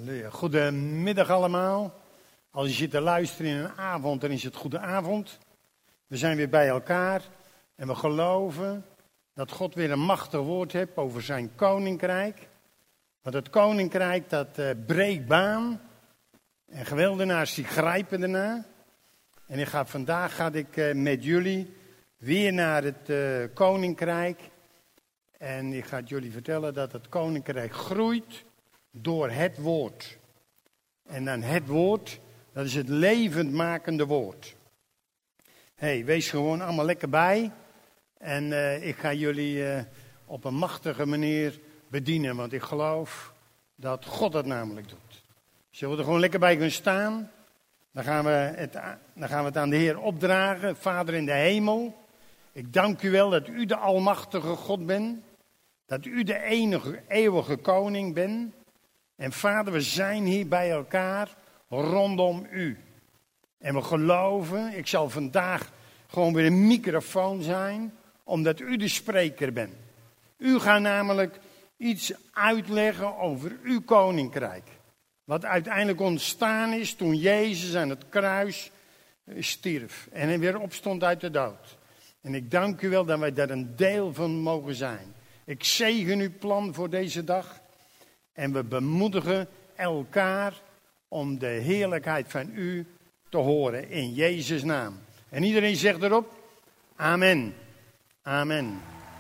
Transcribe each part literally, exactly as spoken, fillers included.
Halleluja. Goedemiddag allemaal. Als je zit te luisteren in een avond, dan is het goede avond. We zijn weer bij elkaar en we geloven dat God weer een machtig woord heeft over zijn koninkrijk. Want het koninkrijk dat uh, breekt baan en geweldenaars die grijpen ernaar. En ik ga, vandaag ga ik uh, met jullie weer naar het uh, koninkrijk. En ik ga jullie vertellen dat het koninkrijk groeit door het woord. En dan het woord, dat is het levendmakende woord. Hey, wees gewoon allemaal lekker bij. En uh, ik ga jullie uh, op een machtige manier bedienen. Want ik geloof dat God dat namelijk doet. Zullen we er gewoon lekker bij gaan staan? Dan gaan we het, dan gaan we het aan de Heer opdragen. Vader in de hemel, ik dank u wel dat u de almachtige God bent. Dat u de enige eeuwige koning bent. En Vader, we zijn hier bij elkaar rondom u. En we geloven, ik zal vandaag gewoon weer een microfoon zijn, omdat u de spreker bent. U gaat namelijk iets uitleggen over uw koninkrijk. Wat uiteindelijk ontstaan is toen Jezus aan het kruis stierf en hij weer opstond uit de dood. En ik dank u wel dat wij daar een deel van mogen zijn. Ik zegen uw plan voor deze dag. En we bemoedigen elkaar om de heerlijkheid van u te horen in Jezus' naam. En iedereen zegt erop, amen. Amen.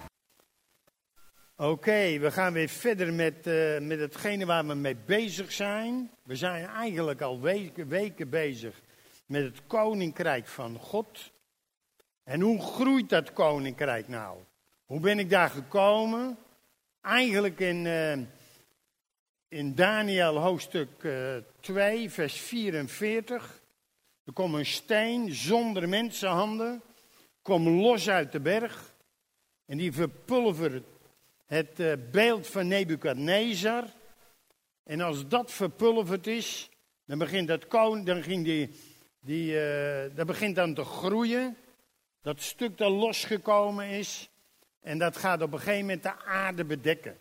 Oké, okay, we gaan weer verder met, uh, met hetgene waar we mee bezig zijn. We zijn eigenlijk al weken, weken bezig met het koninkrijk van God. En hoe groeit dat koninkrijk nou? Hoe ben ik daar gekomen? Eigenlijk in... Uh, In Daniel hoofdstuk uh, twee, vers vierenveertig. Er komt een steen zonder mensenhanden. Komt los uit de berg. En die verpulvert het uh, beeld van Nebukadnezar. En als dat verpulverd is, dan begint dat, kon, dan ging die, die, uh, dat begint dan te groeien. Dat stuk dat losgekomen is. En dat gaat op een gegeven moment de aarde bedekken.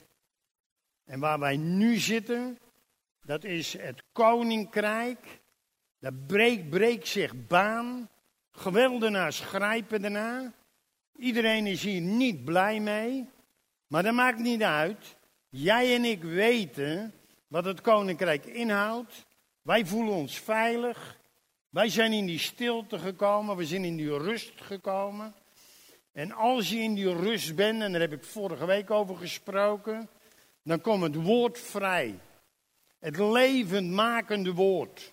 En waar wij nu zitten, dat is het koninkrijk. Dat breekt, breekt zich baan. Geweldenaars grijpen ernaar. Iedereen is hier niet blij mee. Maar dat maakt niet uit. Jij en ik weten wat het koninkrijk inhoudt. Wij voelen ons veilig. Wij zijn in die stilte gekomen. We zijn in die rust gekomen. En als je in die rust bent, en daar heb ik vorige week over gesproken, dan komt het woord vrij. Het levendmakende woord.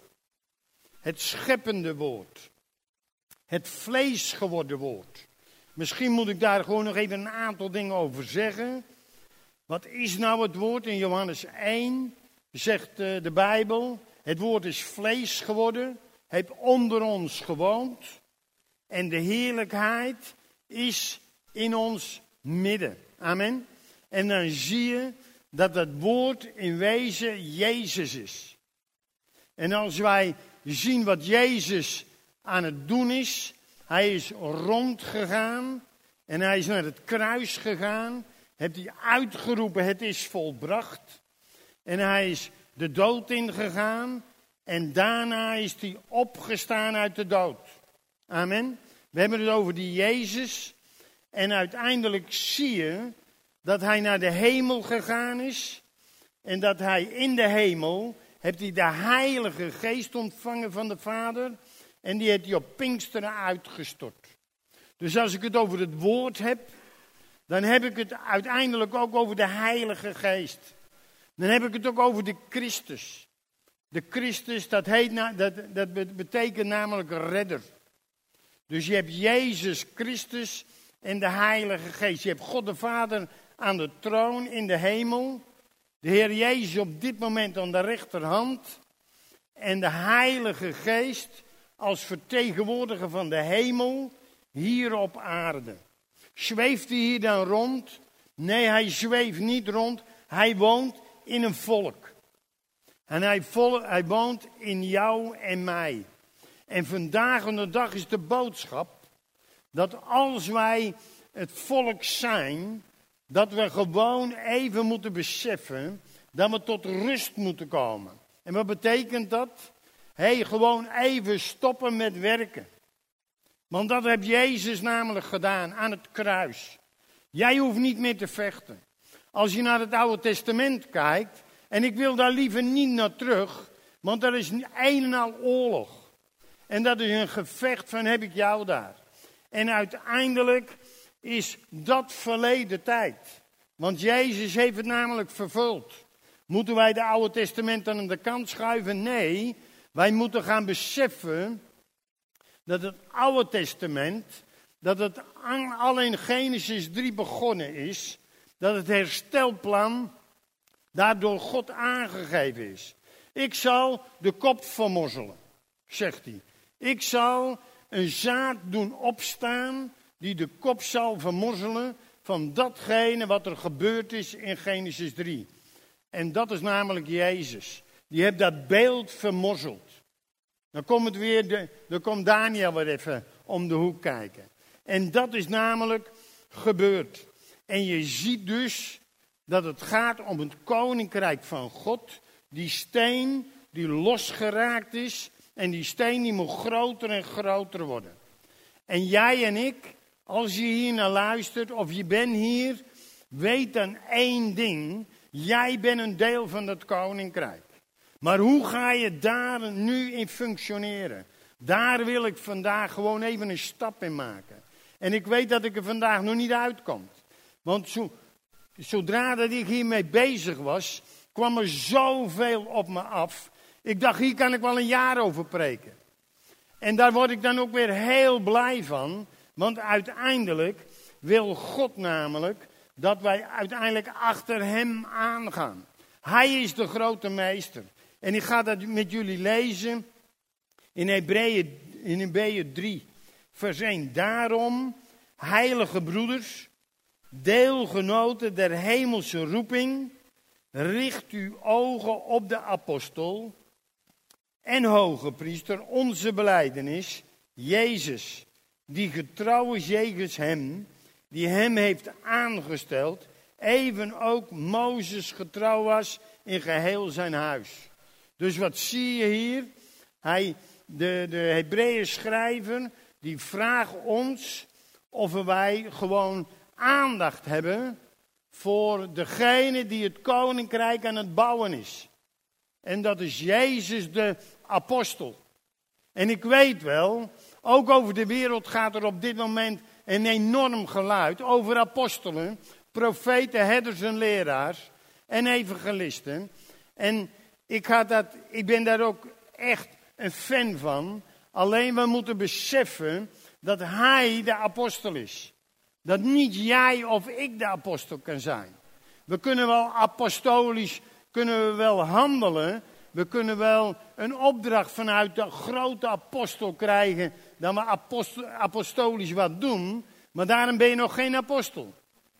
Het scheppende woord. Het vlees geworden woord. Misschien moet ik daar gewoon nog even een aantal dingen over zeggen. Wat is nou het woord? In Johannes één zegt de Bijbel, het woord is vlees geworden, heeft onder ons gewoond. En de heerlijkheid is in ons midden. Amen. En dan zie je dat het woord in wezen Jezus is. En als wij zien wat Jezus aan het doen is, hij is rondgegaan en hij is naar het kruis gegaan, heeft hij uitgeroepen, het is volbracht. En hij is de dood ingegaan en daarna is hij opgestaan uit de dood. Amen. We hebben het over die Jezus en uiteindelijk zie je dat hij naar de hemel gegaan is. En dat hij in de hemel, heeft hij de Heilige Geest ontvangen van de Vader. En die heeft hij op Pinksteren uitgestort. Dus als ik het over het woord heb, dan heb ik het uiteindelijk ook over de Heilige Geest. Dan heb ik het ook over de Christus. De Christus, dat, heet, dat, dat betekent namelijk redder. Dus je hebt Jezus Christus en de Heilige Geest. Je hebt God de Vader aan de troon in de hemel. De Heer Jezus op dit moment aan de rechterhand. En de Heilige Geest als vertegenwoordiger van de hemel hier op aarde. Zweeft hij hier dan rond? Nee, hij zweeft niet rond. Hij woont in een volk. En hij, vol, hij woont in jou en mij. En vandaag aan de dag is de boodschap dat als wij het volk zijn, dat we gewoon even moeten beseffen dat we tot rust moeten komen. En wat betekent dat? Hé, hey, gewoon even stoppen met werken. Want dat heeft Jezus namelijk gedaan aan het kruis. Jij hoeft niet meer te vechten. Als je naar het Oude Testament kijkt, en ik wil daar liever niet naar terug, want er is een en al oorlog. En dat is een gevecht van heb ik jou daar. En uiteindelijk is dat verleden tijd. Want Jezus heeft het namelijk vervuld. Moeten wij de Oude Testament dan aan de kant schuiven? Nee, wij moeten gaan beseffen dat het Oude Testament, dat het al in Genesis drie begonnen is, dat het herstelplan daardoor God aangegeven is. Ik zal de kop vermorzelen, zegt hij. Ik zal een zaad doen opstaan die de kop zal vermorzelen van datgene wat er gebeurd is in Genesis drie. En dat is namelijk Jezus. Die heeft dat beeld vermorzeld. Dan komt het weer, de, dan komt Daniel weer even om de hoek kijken. En dat is namelijk gebeurd. En je ziet dus dat het gaat om het koninkrijk van God. Die steen die losgeraakt is. En die steen die moet groter en groter worden. En jij en ik, als je hier naar luistert of je bent hier, weet dan één ding. Jij bent een deel van dat koninkrijk. Maar hoe ga je daar nu in functioneren? Daar wil ik vandaag gewoon even een stap in maken. En ik weet dat ik er vandaag nog niet uitkom. Want zo, zodra dat ik hiermee bezig was, kwam er zoveel op me af. Ik dacht, hier kan ik wel een jaar over preken. En daar word ik dan ook weer heel blij van. Want uiteindelijk wil God namelijk dat wij uiteindelijk achter hem aangaan. Hij is de grote meester. En ik ga dat met jullie lezen in Hebreeën, in Hebreeën drie, vers één. Daarom, heilige broeders, deelgenoten der hemelse roeping, richt uw ogen op de apostel en hoge priester, onze belijdenis, Jezus, die getrouw is jegens hem, die hem heeft aangesteld, even ook Mozes getrouw was in geheel zijn huis. Dus wat zie je hier? Hij, de, de Hebreeën schrijver, die vraagt ons of wij gewoon aandacht hebben voor degene die het koninkrijk aan het bouwen is. En dat is Jezus de apostel. En ik weet wel, ook over de wereld gaat er op dit moment een enorm geluid over apostelen, profeten, herders en leraars en evangelisten. En ik, ga dat, ik ben daar ook echt een fan van. Alleen we moeten beseffen dat hij de apostel is. Dat niet jij of ik de apostel kan zijn. We kunnen wel apostolisch, kunnen we wel handelen. We kunnen wel een opdracht vanuit de grote apostel krijgen. Dat we apostel, apostolisch wat doen. Maar daarom ben je nog geen apostel.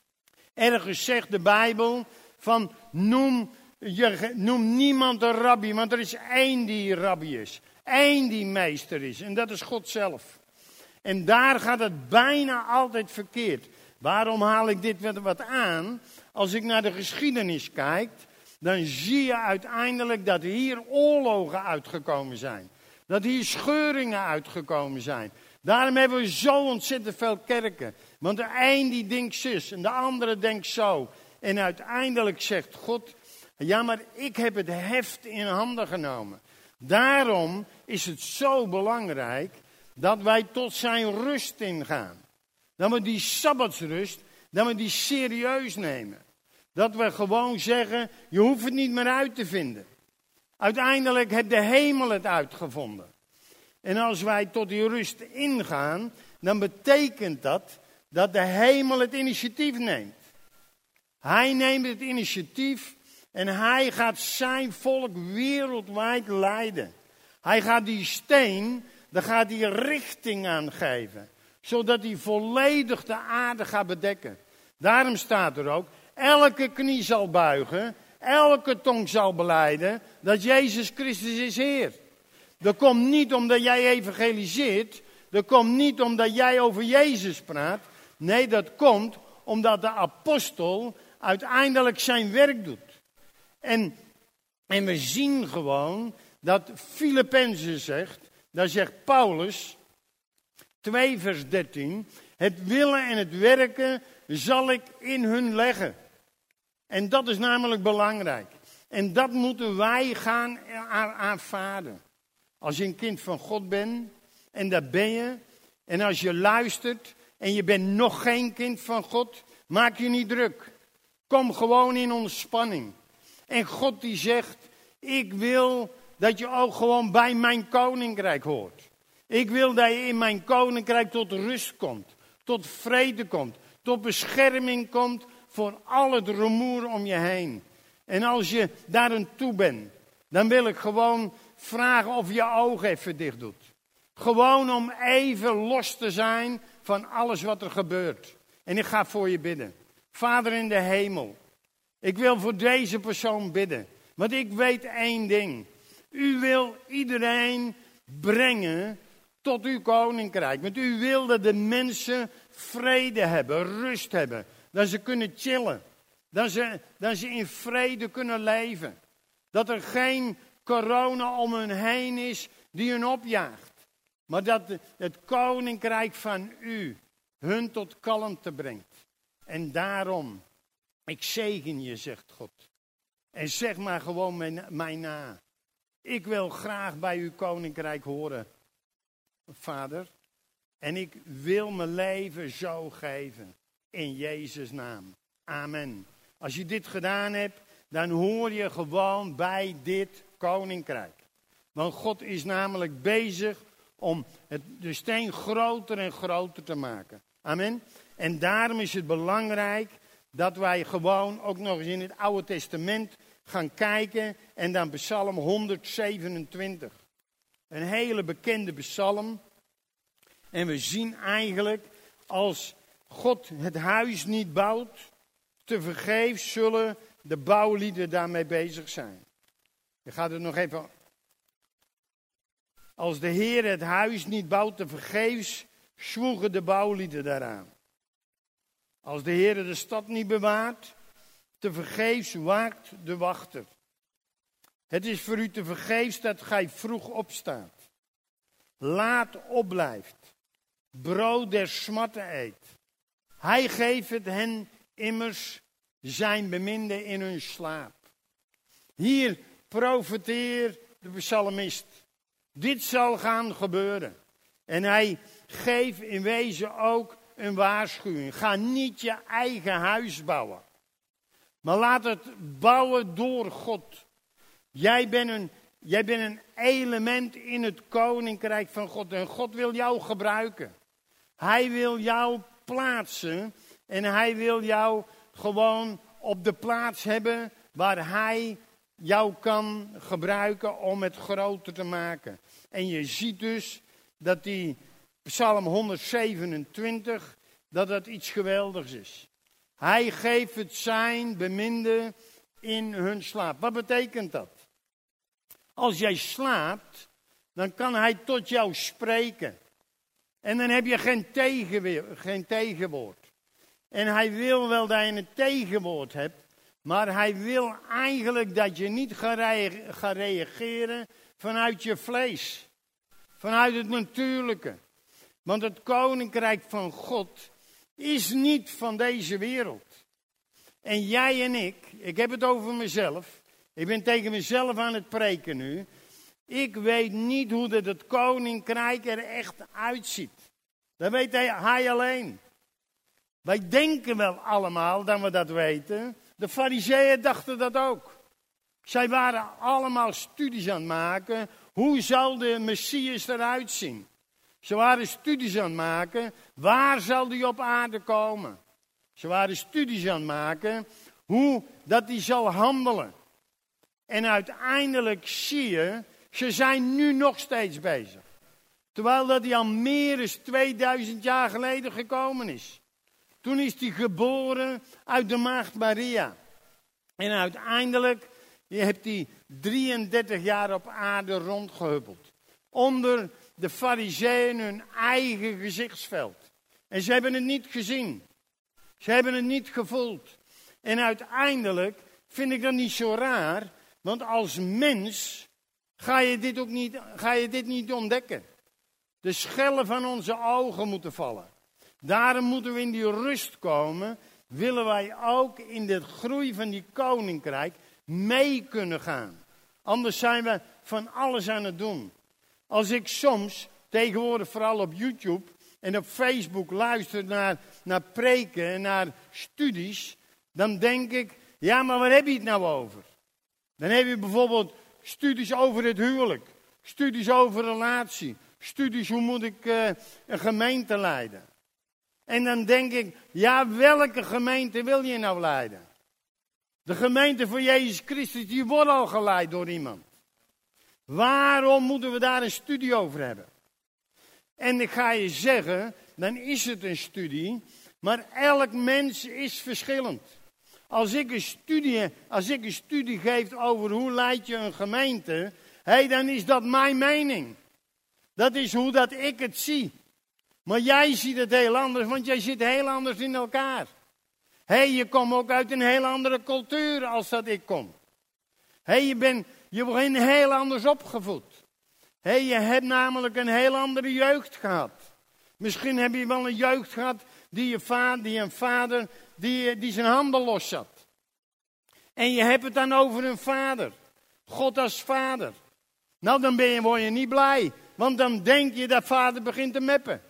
Ergens zegt de Bijbel van noem, je, noem niemand een rabbi. Want er is één die rabbi is. Eén die meester is. En dat is God zelf. En daar gaat het bijna altijd verkeerd. Waarom haal ik dit wat aan? Als ik naar de geschiedenis kijk, dan zie je uiteindelijk dat hier oorlogen uitgekomen zijn. Dat hier scheuringen uitgekomen zijn. Daarom hebben we zo ontzettend veel kerken. Want de een die denkt zus en de andere denkt zo. En uiteindelijk zegt God, ja maar ik heb het heft in handen genomen. Daarom is het zo belangrijk dat wij tot zijn rust ingaan. Dat we die sabbatsrust, dat we die serieus nemen. Dat we gewoon zeggen, je hoeft het niet meer uit te vinden. Uiteindelijk heeft de hemel het uitgevonden. En als wij tot die rust ingaan, dan betekent dat dat de hemel het initiatief neemt. Hij neemt het initiatief en hij gaat zijn volk wereldwijd leiden. Hij gaat die steen, daar gaat hij richting aan geven. Zodat hij volledig de aarde gaat bedekken. Daarom staat er ook, elke knie zal buigen, elke tong zal belijden dat Jezus Christus is Heer. Dat komt niet omdat jij evangeliseert, dat komt niet omdat jij over Jezus praat. Nee, dat komt omdat de apostel uiteindelijk zijn werk doet. En En we zien gewoon dat Filippenzen zegt, daar zegt Paulus, twee vers dertien, het willen en het werken zal ik in hun leggen. En dat is namelijk belangrijk. En dat moeten wij gaan aanvaarden. Als je een kind van God bent, en dat ben je, en als je luistert en je bent nog geen kind van God, maak je niet druk. Kom gewoon in ontspanning. En God die zegt, ik wil dat je ook gewoon bij mijn koninkrijk hoort. Ik wil dat je in mijn koninkrijk tot rust komt, tot vrede komt, tot bescherming komt voor al het rumoer om je heen. En als je daar aan toe bent, dan wil ik gewoon vragen of je je ogen even dicht doet. Gewoon om even los te zijn van alles wat er gebeurt. En ik ga voor je bidden. Vader in de hemel, ik wil voor deze persoon bidden. Want ik weet één ding. U wil iedereen brengen tot uw koninkrijk. Want u wil dat de mensen vrede hebben, rust hebben. Dat ze kunnen chillen. Dat ze, dat ze in vrede kunnen leven. Dat er geen corona om hen heen is die hun opjaagt. Maar dat het koninkrijk van u hun tot kalmte brengt. En daarom, ik zegen je, zegt God. En zeg maar gewoon mij, mij na. Ik wil graag bij uw koninkrijk horen, Vader. En ik wil mijn leven zo geven. In Jezus' naam. Amen. Als je dit gedaan hebt, dan hoor je gewoon bij dit koninkrijk. Want God is namelijk bezig om het, de steen groter en groter te maken. Amen. En daarom is het belangrijk dat wij gewoon ook nog eens in het Oude Testament gaan kijken. En dan Psalm honderdzevenentwintig. Een hele bekende psalm. En we zien eigenlijk als God het huis niet bouwt, tevergeefs zullen de bouwlieden daarmee bezig zijn. Je gaat het nog even. Als de Heer het huis niet bouwt, tevergeefs zwoegen de bouwlieden daaraan. Als de Heer de stad niet bewaart, tevergeefs waakt de wachter. Het is voor u tevergeefs dat gij vroeg opstaat, laat opblijft, brood der smarten eet. Hij geeft het hen immers zijn beminde in hun slaap. Hier profeteert de psalmist. Dit zal gaan gebeuren. En hij geeft in wezen ook een waarschuwing. Ga niet je eigen huis bouwen. Maar laat het bouwen door God. Jij bent een, jij bent een element in het koninkrijk van God. En God wil jou gebruiken. Hij wil jou plaatsen. En hij wil jou gewoon op de plaats hebben waar hij jou kan gebruiken om het groter te maken. En je ziet dus dat die Psalm honderdzevenentwintig, dat dat iets geweldigs is. Hij geeft het zijn beminde in hun slaap. Wat betekent dat? Als jij slaapt, dan kan hij tot jou spreken. En dan heb je geen, tegenweer, geen tegenwoord. En hij wil wel dat je een tegenwoord hebt. Maar hij wil eigenlijk dat je niet gaat reageren vanuit je vlees. Vanuit het natuurlijke. Want het koninkrijk van God is niet van deze wereld. En jij en ik, ik heb het over mezelf. Ik ben tegen mezelf aan het preken nu. Ik weet niet hoe dat het koninkrijk er echt uitziet. Dat weet hij, hij alleen. Wij denken wel allemaal dat we dat weten. De farizeeën dachten dat ook. Zij waren allemaal studies aan het maken. Hoe zal de Messias eruit zien? Ze waren studies aan het maken. Waar zal die op aarde komen? Ze waren studies aan het maken. Hoe dat die zal handelen. En uiteindelijk zie je, ze zijn nu nog steeds bezig. Terwijl dat hij al meer dan tweeduizend jaar geleden gekomen is. Toen is hij geboren uit de maagd Maria. En uiteindelijk heeft hij drieëndertig jaar op aarde rondgehuppeld. Onder de farizeeën hun eigen gezichtsveld. En ze hebben het niet gezien. Ze hebben het niet gevoeld. En uiteindelijk vind ik dat niet zo raar. Want als mens ga je dit ook niet, ga je dit niet ontdekken. De schellen van onze ogen moeten vallen. Daarom moeten we in die rust komen. Willen wij ook in de groei van die koninkrijk mee kunnen gaan. Anders zijn we van alles aan het doen. Als ik soms, tegenwoordig vooral op YouTube en op Facebook luister naar, naar preken en naar studies, dan denk ik, ja, maar waar heb je het nou over? Dan heb je bijvoorbeeld studies over het huwelijk, studies over relatie, studies hoe moet ik uh, een gemeente leiden. En dan denk ik, ja, welke gemeente wil je nou leiden? De gemeente van Jezus Christus, die wordt al geleid door iemand. Waarom moeten we daar een studie over hebben? En ik ga je zeggen, dan is het een studie, maar elk mens is verschillend. Als ik een studie, als ik een studie geef over hoe leid je een gemeente, hey, dan is dat mijn mening. Dat is hoe dat ik het zie. Maar jij ziet het heel anders, want jij zit heel anders in elkaar. Hé, hey, je komt ook uit een heel andere cultuur als dat ik kom. Hé, hey, je bent je bent heel anders opgevoed. Hé, hey, je hebt namelijk een heel andere jeugd gehad. Misschien heb je wel een jeugd gehad die, je vader, die een vader die, die zijn handen los zat. En je hebt het dan over een vader. God als vader. Nou, dan ben je, word je niet blij. Want dan denk je dat vader begint te meppen.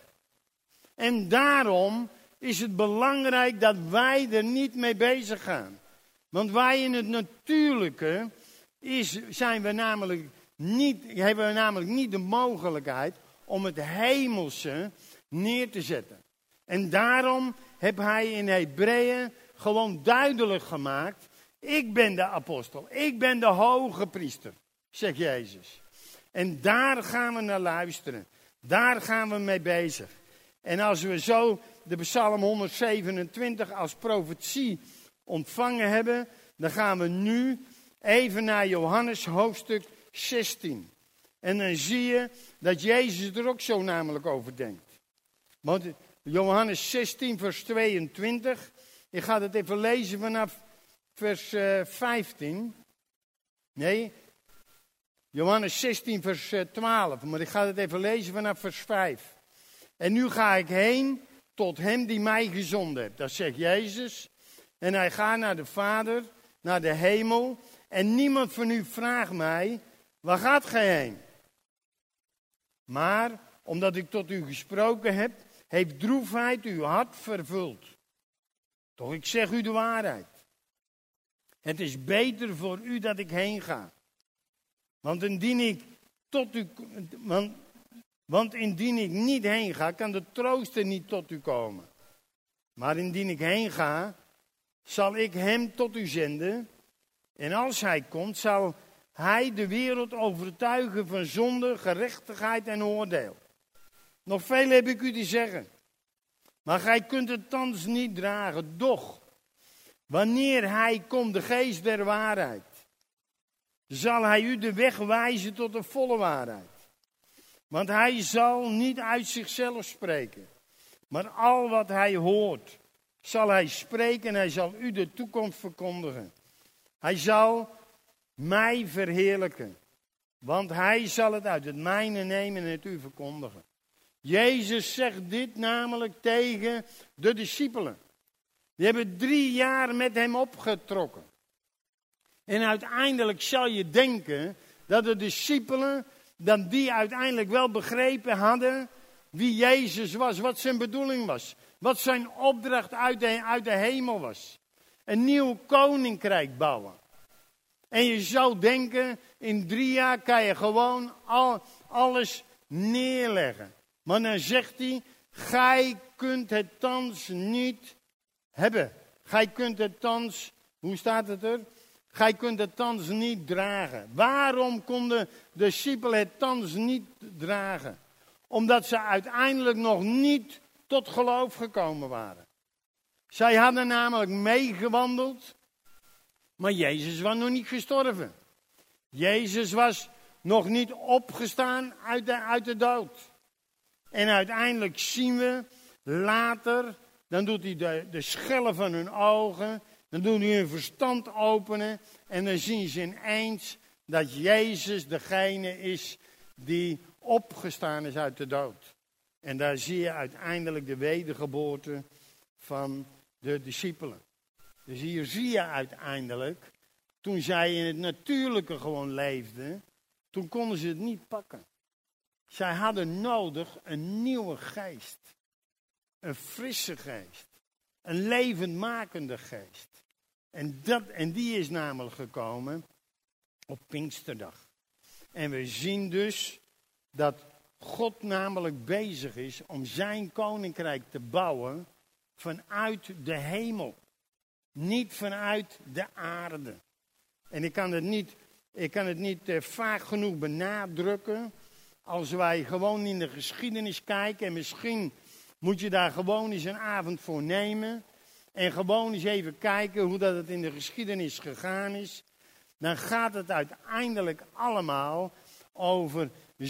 En daarom is het belangrijk dat wij er niet mee bezig gaan. Want wij in het natuurlijke is, zijn we namelijk niet, hebben we namelijk niet de mogelijkheid om het hemelse neer te zetten. En daarom heb hij in Hebreeën gewoon duidelijk gemaakt, ik ben de apostel, ik ben de hoge priester, zegt Jezus. En daar gaan we naar luisteren. Daar gaan we mee bezig. En als we zo de Psalm honderdzevenentwintig als profetie ontvangen hebben, dan gaan we nu even naar Johannes hoofdstuk zestien. En dan zie je dat Jezus er ook zo namelijk over denkt. Want Johannes zestien vers tweeëntwintig, ik ga het even lezen vanaf vers uh, vijftien. Nee, Johannes zestien vers twaalf, maar ik ga het even lezen vanaf vers vijf. En nu ga ik heen tot hem die mij gezonden heeft. Dat zegt Jezus. En hij gaat naar de Vader, naar de hemel. En niemand van u vraagt mij, waar gaat gij heen? Maar, omdat ik tot u gesproken heb, heeft droefheid uw hart vervuld. Toch, ik zeg u de waarheid. Het is beter voor u dat ik heen ga. Want indien ik tot u... Want, want indien ik niet heen ga, kan de trooster niet tot u komen. Maar indien ik heen ga, zal ik hem tot u zenden. En als hij komt, zal hij de wereld overtuigen van zonde, gerechtigheid en oordeel. Nog veel heb ik u te zeggen. Maar gij kunt het thans niet dragen. Doch, wanneer hij komt, de geest der waarheid, zal hij u de weg wijzen tot de volle waarheid. Want hij zal niet uit zichzelf spreken. Maar al wat hij hoort, zal hij spreken en hij zal u de toekomst verkondigen. Hij zal mij verheerlijken. Want hij zal het uit het mijne nemen en het u verkondigen. Jezus zegt dit namelijk tegen de discipelen. Die hebben drie jaar met hem opgetrokken. En uiteindelijk zal je denken dat de discipelen, dat die uiteindelijk wel begrepen hadden wie Jezus was, wat zijn bedoeling was. Wat zijn opdracht uit de, uit de hemel was. Een nieuw koninkrijk bouwen. En je zou denken, in drie jaar kan je gewoon al, alles neerleggen. Maar dan zegt hij, gij kunt het thans niet hebben. Gij kunt het thans, hoe staat het er? Gij kunt het thans niet dragen. Waarom konden de discipelen het thans niet dragen? Omdat ze uiteindelijk nog niet tot geloof gekomen waren. Zij hadden namelijk meegewandeld, maar Jezus was nog niet gestorven. Jezus was nog niet opgestaan uit de, uit de dood. En uiteindelijk zien we later, dan doet hij de, de schellen van hun ogen Dan doen die hun verstand openen en dan zien ze ineens dat Jezus degene is die opgestaan is uit de dood. En daar zie je uiteindelijk de wedergeboorte van de discipelen. Dus hier zie je uiteindelijk, toen zij in het natuurlijke gewoon leefden, toen konden ze het niet pakken. Zij hadden nodig een nieuwe geest. Een frisse geest. Een levendmakende geest. En, dat, en die is namelijk gekomen op Pinksterdag. En we zien dus dat God namelijk bezig is om zijn koninkrijk te bouwen vanuit de hemel. Niet vanuit de aarde. En ik kan het niet, ik kan het niet eh, vaak genoeg benadrukken. Als wij gewoon in de geschiedenis kijken. En misschien moet je daar gewoon eens een avond voor nemen. En gewoon eens even kijken hoe dat het in de geschiedenis gegaan is. Dan gaat het uiteindelijk allemaal over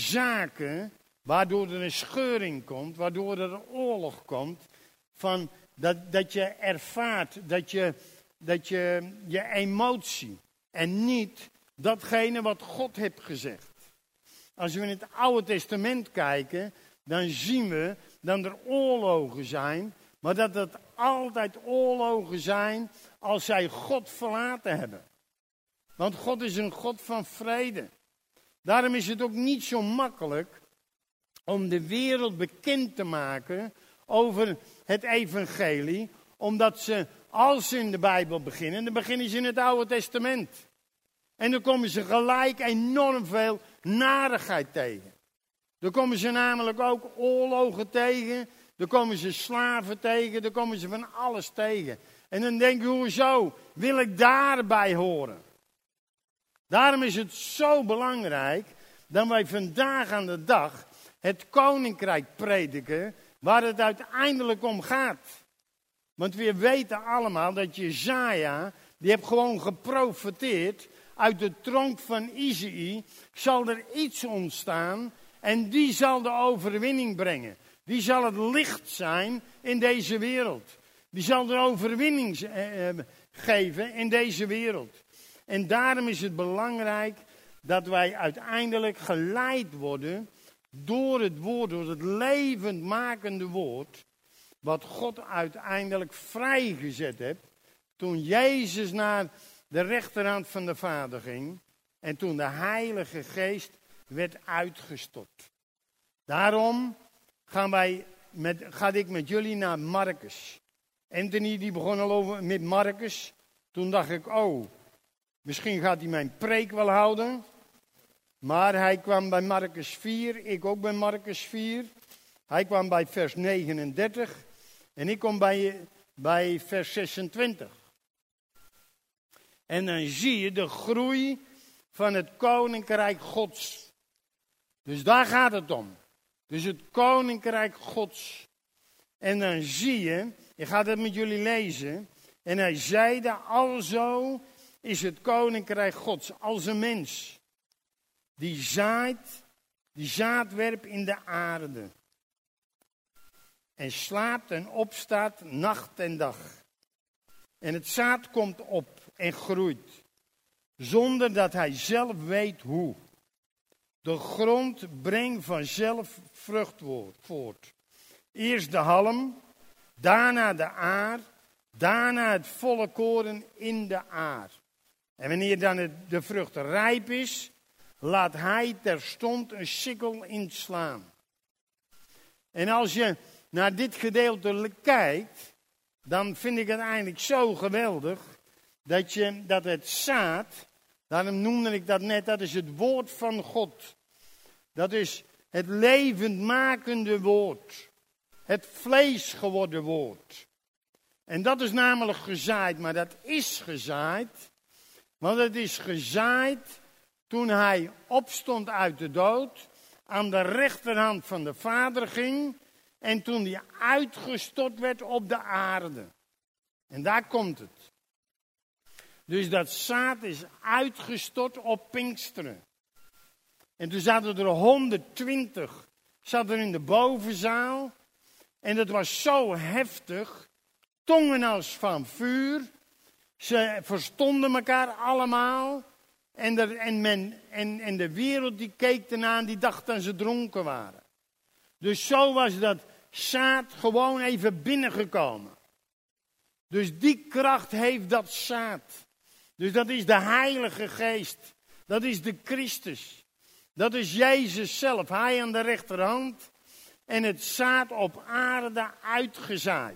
zaken waardoor er een scheuring komt. Waardoor er een oorlog komt. Van dat, dat je ervaart, dat je, dat je je emotie. En niet datgene wat God heeft gezegd. Als we in het Oude Testament kijken, dan zien we dat er oorlogen zijn. Maar dat het altijd oorlogen zijn als zij God verlaten hebben. Want God is een God van vrede. Daarom is het ook niet zo makkelijk om de wereld bekend te maken over het evangelie. Omdat ze, als ze in de Bijbel beginnen, dan beginnen ze in het Oude Testament. En dan komen ze gelijk enorm veel narigheid tegen. Dan komen ze namelijk ook oorlogen tegen. Dan komen ze slaven tegen. Dan komen ze van alles tegen. En dan denk je, hoezo wil ik daarbij horen? Daarom is het zo belangrijk dat wij vandaag aan de dag het koninkrijk prediken waar het uiteindelijk om gaat. Want we weten allemaal dat Jesaja, die heeft gewoon geprofeteerd, uit de tronk van Isaïe zal er iets ontstaan en die zal de overwinning brengen. Die zal het licht zijn in deze wereld. Die zal de overwinning geven in deze wereld. En daarom is het belangrijk dat wij uiteindelijk geleid worden door het woord, door het levendmakende woord, wat God uiteindelijk vrijgezet heeft toen Jezus naar de rechterhand van de Vader ging en toen de Heilige Geest werd uitgestort. Daarom gaan wij met, ga ik met jullie naar Marcus. Anthony die begon al over met Marcus. Toen dacht ik, oh, misschien gaat hij mijn preek wel houden. Maar hij kwam bij Marcus vier, ik ook bij Marcus vier. Hij kwam bij vers negenendertig en ik kom bij, bij vers zesentwintig. En dan zie je de groei van het koninkrijk Gods. Dus daar gaat het om. Dus het koninkrijk Gods. En dan zie je, ik ga dat met jullie lezen. En hij zeide, alzo is het koninkrijk Gods als een mens. Die zaait, die zaad werpt in de aarde. En slaapt en opstaat nacht en dag. En het zaad komt op en groeit. Zonder dat hij zelf weet hoe. De grond brengt vanzelf vrucht voort. Eerst de halm, daarna de aar, daarna het volle koren in de aar. En wanneer dan het, de vrucht rijp is, laat hij terstond een sikkel inslaan. En als je naar dit gedeelte kijkt, dan vind ik het eigenlijk zo geweldig dat, je, dat het zaad, daarom noemde ik dat net, dat is het woord van God. Dat is het levendmakende woord. Het vlees geworden woord. En dat is namelijk gezaaid, maar dat is gezaaid. Want het is gezaaid toen hij opstond uit de dood, aan de rechterhand van de Vader ging en toen hij uitgestort werd op de aarde. En daar komt het. Dus dat zaad is uitgestort op Pinksteren. En toen zaten er honderdtwintig zat er in de bovenzaal. En dat was zo heftig. Tongen als van vuur. Ze verstonden elkaar allemaal. En, er, en, men, en, en de wereld die keek ernaar en die dacht dat ze dronken waren. Dus zo was dat zaad gewoon even binnengekomen. Dus die kracht heeft dat zaad. Dus dat is de Heilige Geest. Dat is de Christus. Dat is Jezus zelf. Hij aan de rechterhand. En het zaad op aarde uitgezaaid.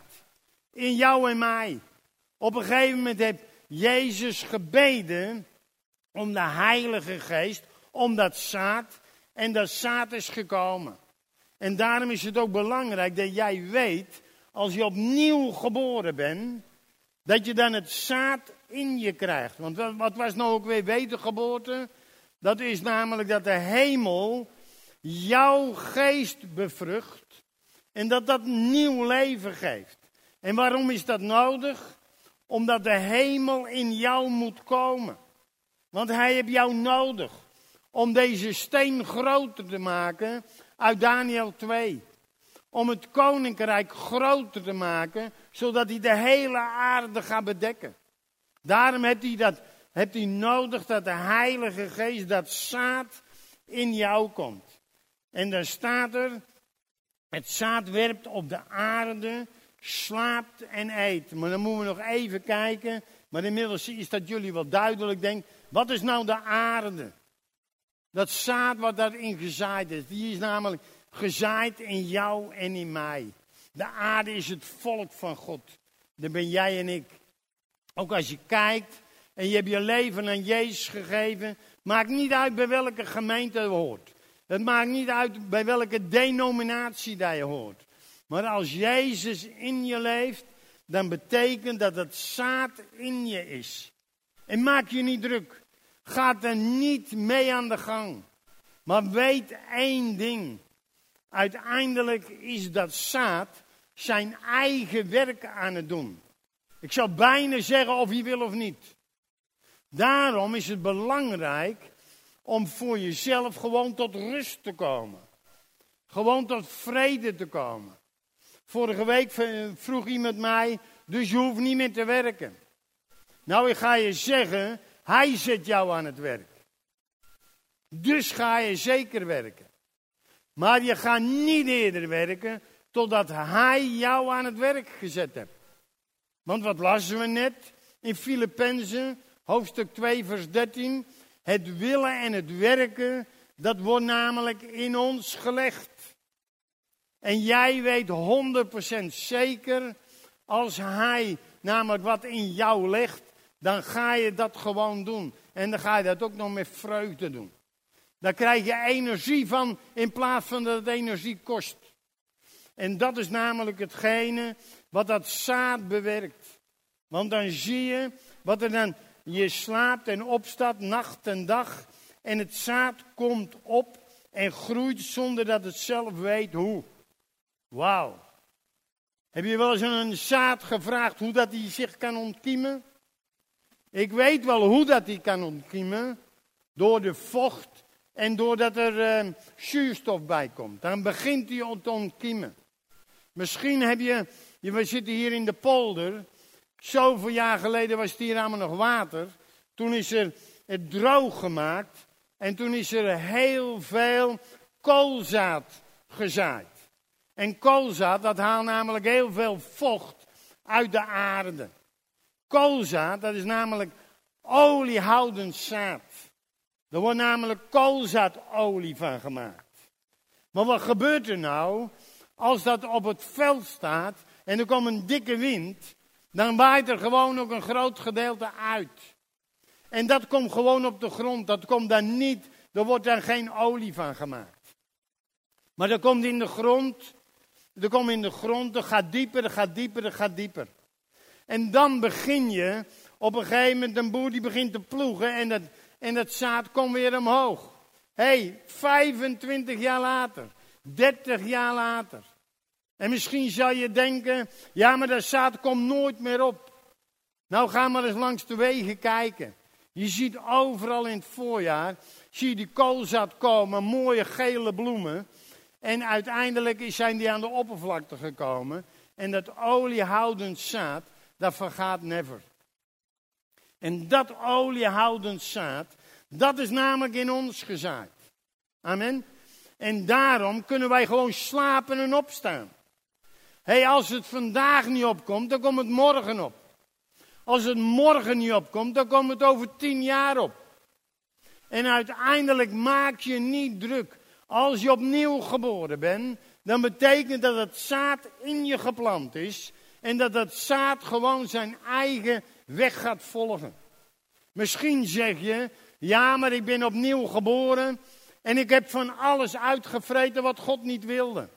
In jou en mij. Op een gegeven moment heeft Jezus gebeden om de Heilige Geest, om dat zaad. En dat zaad is gekomen. En daarom is het ook belangrijk dat jij weet, als je opnieuw geboren bent, dat je dan het zaad in je krijgt. Want wat was nou ook weer wedergeboorte? Dat is namelijk dat de hemel jouw geest bevrucht en dat dat nieuw leven geeft. En waarom is dat nodig? Omdat de hemel in jou moet komen. Want hij heeft jou nodig om deze steen groter te maken uit Daniel twee. Om het koninkrijk groter te maken, zodat hij de hele aarde gaat bedekken. Daarom heeft hij, dat, heeft hij nodig dat de Heilige Geest, dat zaad, in jou komt. En dan staat er, het zaad werpt op de aarde, slaapt en eet. Maar dan moeten we nog even kijken, maar inmiddels is dat jullie wel duidelijk, denk. Wat is nou de aarde? Dat zaad wat daarin gezaaid is, die is namelijk gezaaid in jou en in mij. De aarde is het volk van God. Dat ben jij en ik. Ook als je kijkt en je hebt je leven aan Jezus gegeven, maakt niet uit bij welke gemeente je hoort. Het maakt niet uit bij welke denominatie dat je hoort. Maar als Jezus in je leeft, dan betekent dat het zaad in je is. En maak je niet druk. Ga er niet mee aan de gang. Maar weet één ding. Uiteindelijk is dat zaad zijn eigen werk aan het doen. Ik zou bijna zeggen of je wil of niet. Daarom is het belangrijk om voor jezelf gewoon tot rust te komen. Gewoon tot vrede te komen. Vorige week vroeg iemand mij, dus je hoeft niet meer te werken. Nou, ik ga je zeggen, hij zet jou aan het werk. Dus ga je zeker werken. Maar je gaat niet eerder werken totdat hij jou aan het werk gezet hebt. Want wat lazen we net in Filippenzen, hoofdstuk twee, vers dertien. Het willen en het werken, dat wordt namelijk in ons gelegd. En jij weet honderd procent zeker, als hij namelijk wat in jou legt, dan ga je dat gewoon doen. En dan ga je dat ook nog met vreugde doen. Daar krijg je energie van in plaats van dat het energie kost. En dat is namelijk hetgene wat dat zaad bewerkt. Want dan zie je wat er dan, je slaapt en opstaat nacht en dag. En het zaad komt op en groeit zonder dat het zelf weet hoe. Wauw. Heb je wel eens aan een zaad gevraagd hoe dat hij zich kan ontkiemen? Ik weet wel hoe dat hij kan ontkiemen. Door de vocht en doordat er uh, zuurstof bij komt. Dan begint hij te ontkiemen. Misschien heb je, we zitten hier in de polder. Zoveel jaar geleden was het hier allemaal nog water. Toen is er het droog gemaakt. En toen is er heel veel koolzaad gezaaid. En koolzaad, dat haalt namelijk heel veel vocht uit de aarde. Koolzaad, dat is namelijk oliehoudend zaad. Er wordt namelijk koolzaadolie van gemaakt. Maar wat gebeurt er nou als dat op het veld staat en er komt een dikke wind, dan waait er gewoon ook een groot gedeelte uit. En dat komt gewoon op de grond, dat komt dan niet, er wordt dan geen olie van gemaakt. Maar dat komt in de grond, dat komt in de grond, dat gaat dieper, dat gaat dieper, dat gaat dieper. En dan begin je, op een gegeven moment, een boer die begint te ploegen en dat, en dat zaad komt weer omhoog. Hé, hey, vijfentwintig jaar later, dertig jaar later. En misschien zal je denken, ja, maar dat zaad komt nooit meer op. Nou, ga maar eens langs de wegen kijken. Je ziet overal in het voorjaar, zie je die koolzaad komen, mooie gele bloemen. En uiteindelijk zijn die aan de oppervlakte gekomen. En dat oliehoudend zaad, dat vergaat never. En dat oliehoudend zaad, dat is namelijk in ons gezaaid. Amen. En daarom kunnen wij gewoon slapen en opstaan. Hé, hey, als het vandaag niet opkomt, dan komt het morgen op. Als het morgen niet opkomt, dan komt het over tien jaar op. En uiteindelijk maak je niet druk. Als je opnieuw geboren bent, dan betekent dat het zaad in je geplant is. En dat het zaad gewoon zijn eigen weg gaat volgen. Misschien zeg je, ja, maar ik ben opnieuw geboren. En ik heb van alles uitgevreten wat God niet wilde.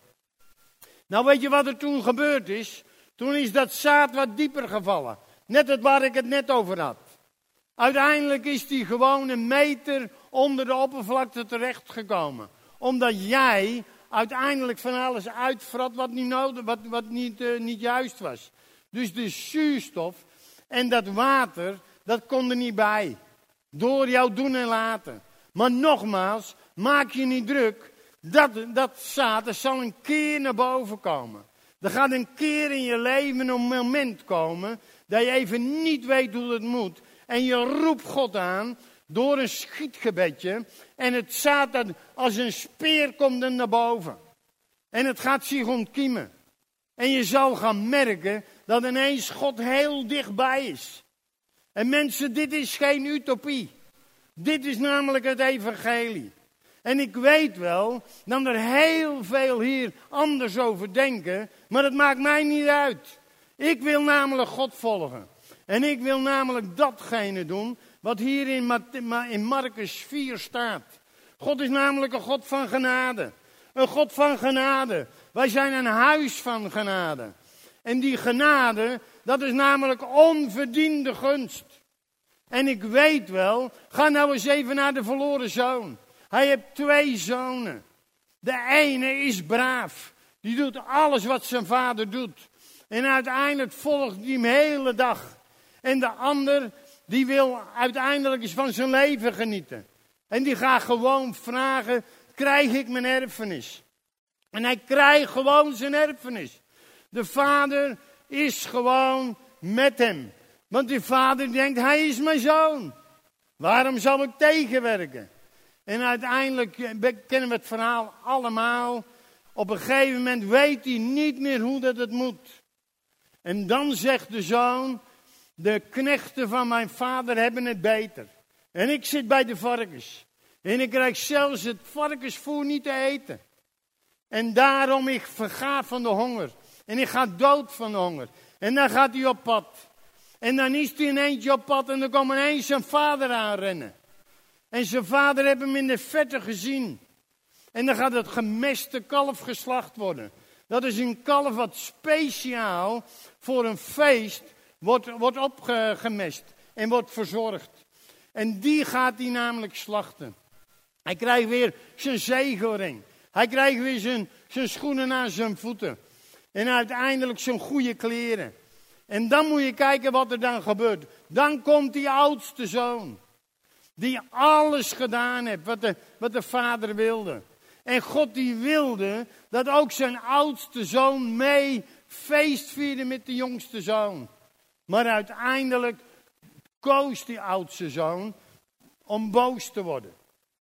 Nou, weet je wat er toen gebeurd is? Toen is dat zaad wat dieper gevallen. Net het waar ik het net over had. Uiteindelijk is die gewoon een meter onder de oppervlakte terechtgekomen. Omdat jij uiteindelijk van alles uitvrat wat niet, nodig, wat, wat niet, uh, niet juist was. Dus de zuurstof en dat water, dat kon er niet bij. Door jouw doen en laten. Maar nogmaals, maak je niet druk. Dat, dat zaad, er zal een keer naar boven komen. Er gaat een keer in je leven een moment komen dat je even niet weet hoe het moet. En je roept God aan door een schietgebedje. En het zaad dat als een speer komt er naar boven. En het gaat zich ontkiemen. En je zal gaan merken dat ineens God heel dichtbij is. En mensen, dit is geen utopie. Dit is namelijk het evangelie. En ik weet wel dat er heel veel hier anders over denken. Maar het maakt mij niet uit. Ik wil namelijk God volgen. En ik wil namelijk datgene doen wat hier in, in Marcus vier staat. God is namelijk een God van genade. Een God van genade. Wij zijn een huis van genade. En die genade, dat is namelijk onverdiende gunst. En ik weet wel, ga nou eens even naar de verloren zoon. Hij heeft twee zonen. De ene is braaf. Die doet alles wat zijn vader doet. En uiteindelijk volgt hij hem de hele dag. En de ander, die wil uiteindelijk eens van zijn leven genieten. En die gaat gewoon vragen, krijg ik mijn erfenis? En hij krijgt gewoon zijn erfenis. De vader is gewoon met hem. Want die vader denkt, hij is mijn zoon. Waarom zou ik tegenwerken? En uiteindelijk kennen we het verhaal allemaal. Op een gegeven moment weet hij niet meer hoe dat het moet. En dan zegt de zoon, de knechten van mijn vader hebben het beter. En ik zit bij de varkens. En ik krijg zelfs het varkensvoer niet te eten. En daarom ik verga van de honger. En ik ga dood van de honger. En dan gaat hij op pad. En dan is hij in eentje op pad en dan komt ineens zijn vader aanrennen. En zijn vader heeft hem in de verte gezien. En dan gaat het gemeste kalf geslacht worden. Dat is een kalf wat speciaal voor een feest wordt, wordt opgemest en wordt verzorgd. En die gaat hij namelijk slachten. Hij krijgt weer zijn zegelring. Hij krijgt weer zijn, zijn schoenen aan zijn voeten. En uiteindelijk zijn goede kleren. En dan moet je kijken wat er dan gebeurt. Dan komt die oudste zoon. Die alles gedaan heeft wat de, wat de vader wilde. En God die wilde dat ook zijn oudste zoon mee feest vierde met de jongste zoon. Maar uiteindelijk koos die oudste zoon om boos te worden.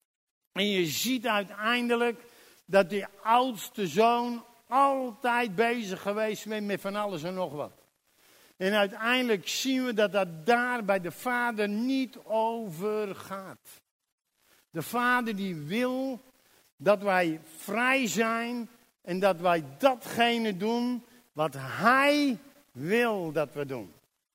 En je ziet uiteindelijk dat die oudste zoon altijd bezig geweest is met van alles en nog wat. En uiteindelijk zien we dat dat daar bij de vader niet over gaat. De vader die wil dat wij vrij zijn en dat wij datgene doen wat hij wil dat we doen.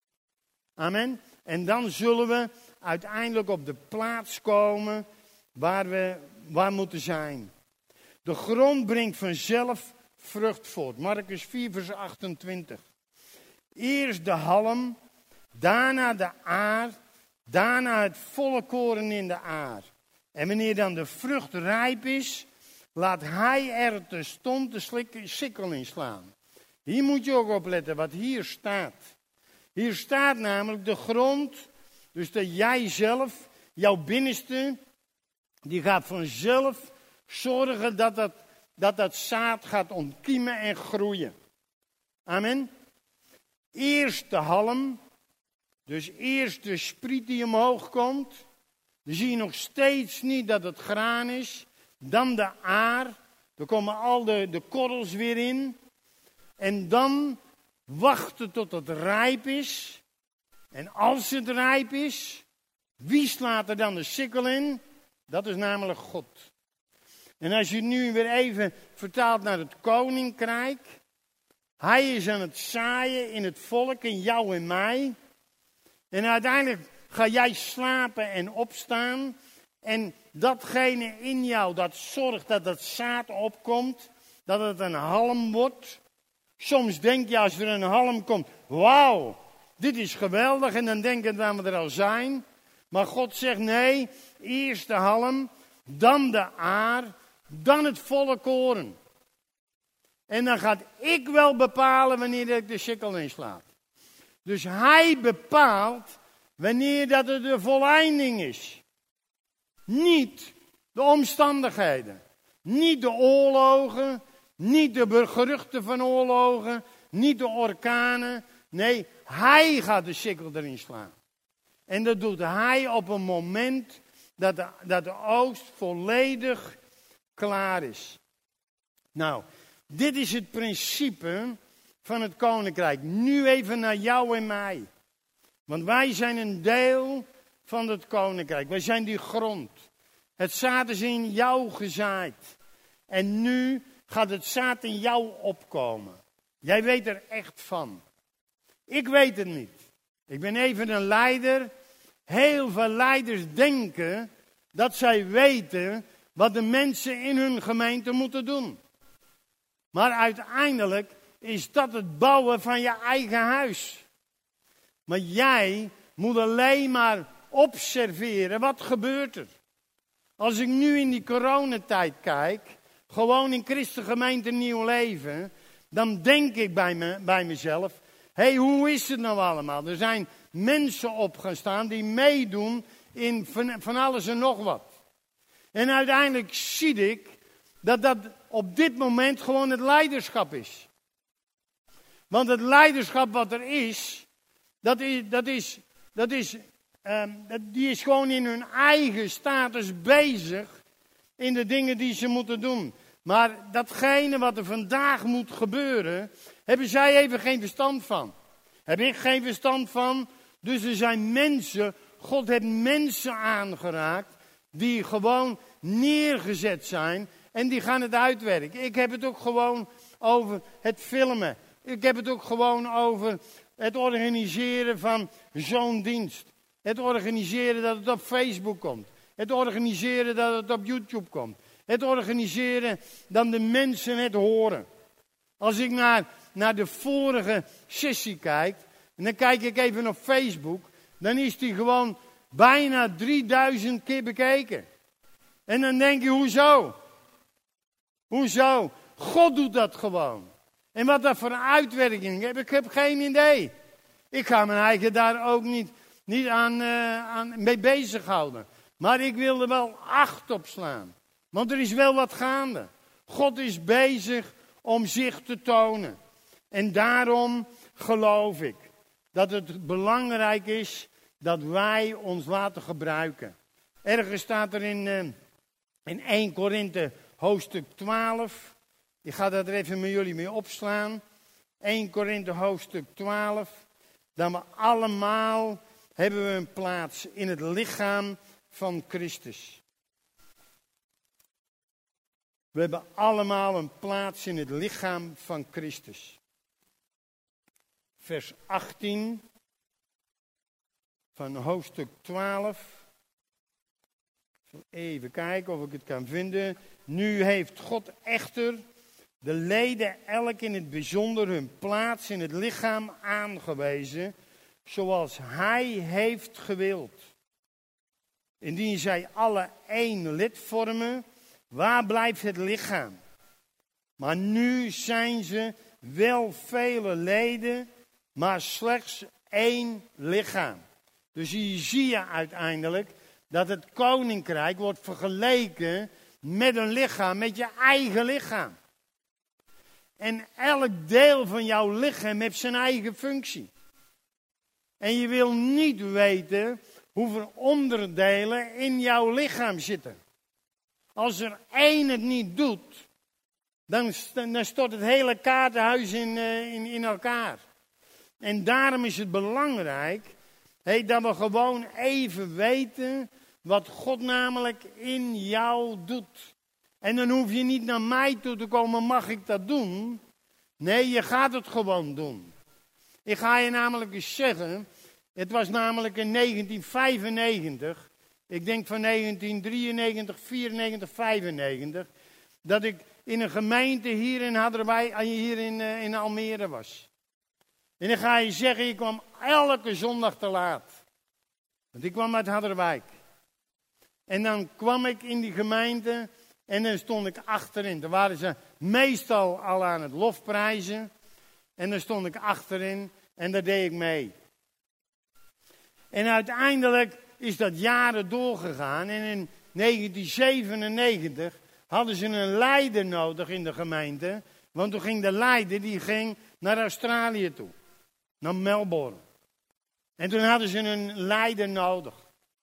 Amen. En dan zullen we uiteindelijk op de plaats komen waar we waar moeten zijn. De grond brengt vanzelf vrucht voort. Marcus vier vers achtentwintig. Eerst de halm, daarna de aar, daarna het volle koren in de aar. En wanneer dan de vrucht rijp is, laat hij er terstond de sikkel in slaan. Hier moet je ook op letten wat hier staat. Hier staat namelijk de grond, dus dat jij zelf, jouw binnenste, die gaat vanzelf zorgen dat dat, dat, dat zaad gaat ontkiemen en groeien. Amen. Eerst de halm, Dus eerst de spriet die omhoog komt. Dan zie je nog steeds niet dat het graan is. Dan de aar. Dan komen al de, de korrels weer in. En dan wachten tot het rijp is. En als het rijp is, wie slaat er dan de sikkel in? Dat is namelijk God. En als je nu weer even vertaalt naar het koninkrijk. Hij is aan het zaaien in het volk, in jou en mij. En uiteindelijk ga jij slapen en opstaan. En datgene in jou dat zorgt dat het zaad opkomt. Dat het een halm wordt. Soms denk je als er een halm komt. Wauw, dit is geweldig. En dan denken we dat we er al zijn. Maar God zegt nee, eerst de halm. Dan de aar. Dan het volle koren. En dan gaat ik wel bepalen wanneer ik de sikkel inslaat. Dus hij bepaalt wanneer dat het de voleinding is. Niet de omstandigheden. Niet de oorlogen. Niet de geruchten van oorlogen. Niet de orkanen. Nee, hij gaat de sikkel erin slaan. En dat doet hij op een moment dat de, dat de oogst volledig klaar is. Nou, dit is het principe van het koninkrijk. Nu even naar jou en mij. Want wij zijn een deel van het koninkrijk. Wij zijn die grond. Het zaad is in jou gezaaid. En nu gaat het zaad in jou opkomen. Jij weet er echt van. Ik weet het niet. Ik ben even een leider. Heel veel leiders denken dat zij weten wat de mensen in hun gemeente moeten doen. Maar uiteindelijk is dat het bouwen van je eigen huis. Maar jij moet alleen maar observeren, wat gebeurt er? Als ik nu in die coronatijd kijk, gewoon in Christengemeente Nieuw Leven, dan denk ik bij, me, bij mezelf, hé, hey, hoe is het nou allemaal? Er zijn mensen opgestaan die meedoen in van, van alles en nog wat. En uiteindelijk zie ik dat dat op dit moment gewoon het leiderschap is. Want het leiderschap wat er is, dat is, dat is, dat is, um, dat, die is gewoon in hun eigen status bezig in de dingen die ze moeten doen. Maar datgene wat er vandaag moet gebeuren, hebben zij even geen verstand van. Heb ik geen verstand van. Dus er zijn mensen, God heeft mensen aangeraakt die gewoon neergezet zijn en die gaan het uitwerken. Ik heb het ook gewoon over het filmen. Ik heb het ook gewoon over het organiseren van zo'n dienst. Het organiseren dat het op Facebook komt. Het organiseren dat het op YouTube komt. Het organiseren dat de mensen het horen. Als ik naar, naar de vorige sessie kijk, en dan kijk ik even op Facebook, dan is die gewoon bijna drieduizend keer bekeken. En dan denk je, hoezo? Hoezo? God doet dat gewoon. En wat dat voor een uitwerking heeft, ik heb geen idee. Ik ga mijn eigen daar ook niet, niet aan, uh, aan mee bezighouden. Maar ik wil er wel acht op slaan. Want er is wel wat gaande. God is bezig om zich te tonen. En daarom geloof ik dat het belangrijk is dat wij ons laten gebruiken. Ergens staat er in, uh, in Eerste Korinthe hoofdstuk twaalf. Ik ga dat er even met jullie mee opslaan. Eerste Korinthe hoofdstuk twaalf. Dat we allemaal hebben we een plaats in het lichaam van Christus. We hebben allemaal een plaats in het lichaam van Christus. Vers achttien van hoofdstuk twaalf. Even kijken of ik het kan vinden. Nu heeft God echter de leden elk in het bijzonder hun plaats in het lichaam aangewezen, zoals Hij heeft gewild. Indien zij alle één lid vormen, waar blijft het lichaam? Maar nu zijn ze wel vele leden, maar slechts één lichaam. Dus hier zie je uiteindelijk dat het koninkrijk wordt vergeleken met een lichaam, met je eigen lichaam. En elk deel van jouw lichaam heeft zijn eigen functie. En je wil niet weten hoeveel onderdelen in jouw lichaam zitten. Als er één het niet doet, dan, dan stort het hele kaartenhuis in, uh, in, in elkaar. En daarom is het belangrijk hey, dat we gewoon even weten wat God namelijk in jou doet. En dan hoef je niet naar mij toe te komen, mag ik dat doen? Nee, je gaat het gewoon doen. Ik ga je namelijk eens zeggen, het was namelijk in negentien vijfennegentig, ik denk van negentien drieënnegentig, vierennegentig, vijfennegentig, dat ik in een gemeente hier in Harderwijk, hier in, uh, in Almere was. En dan ga je zeggen, ik kwam elke zondag te laat. Want ik kwam uit Harderwijk. En dan kwam ik in die gemeente en dan stond ik achterin. Toen waren ze meestal al aan het lofprijzen. En dan stond ik achterin en daar deed ik mee. En uiteindelijk is dat jaren doorgegaan. En in negentien zevenennegentig hadden ze een leider nodig in de gemeente. Want toen ging de leider, die ging naar Australië toe. Naar Melbourne. En toen hadden ze een leider nodig.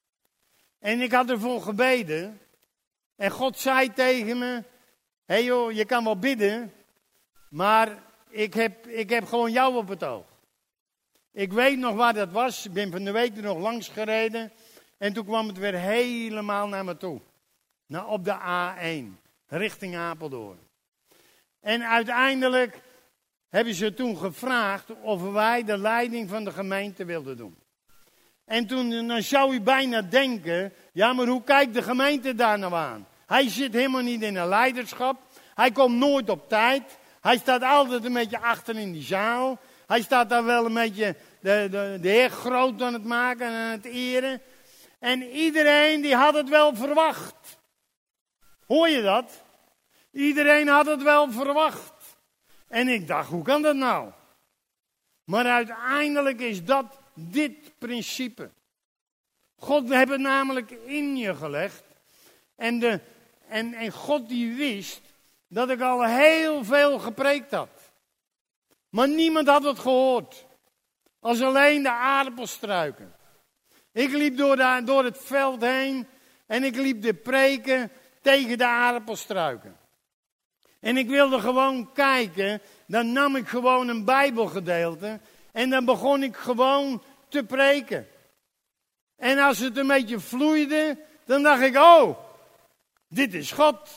En ik had ervoor gebeden. En God zei tegen me, hé hey joh, je kan wel bidden. Maar ik heb, ik heb gewoon jou op het oog. Ik weet nog waar dat was. Ik ben van de week er nog langs gereden. En toen kwam het weer helemaal naar me toe. Nou, op de A één. Richting Apeldoorn. En uiteindelijk hebben ze toen gevraagd of wij de leiding van de gemeente wilden doen. En toen dan zou u bijna denken, ja maar hoe kijkt de gemeente daar nou aan? Hij zit helemaal niet in een leiderschap. Hij komt nooit op tijd. Hij staat altijd een beetje achter in die zaal. Hij staat daar wel een beetje de, de, de heer groot aan het maken en aan het eren. En iedereen die had het wel verwacht. Hoor je dat? Iedereen had het wel verwacht. En ik dacht, hoe kan dat nou? Maar uiteindelijk is dat dit principe. God heeft het namelijk in je gelegd. En, de, en, en God die wist dat ik al heel veel gepreekt had. Maar niemand had het gehoord. Als alleen de aardappelstruiken. Ik liep door, de, door het veld heen en ik liep de preken tegen de aardappelstruiken. En ik wilde gewoon kijken, dan nam ik gewoon een Bijbelgedeelte en dan begon ik gewoon te preken. En als het een beetje vloeide, dan dacht ik, oh, dit is God.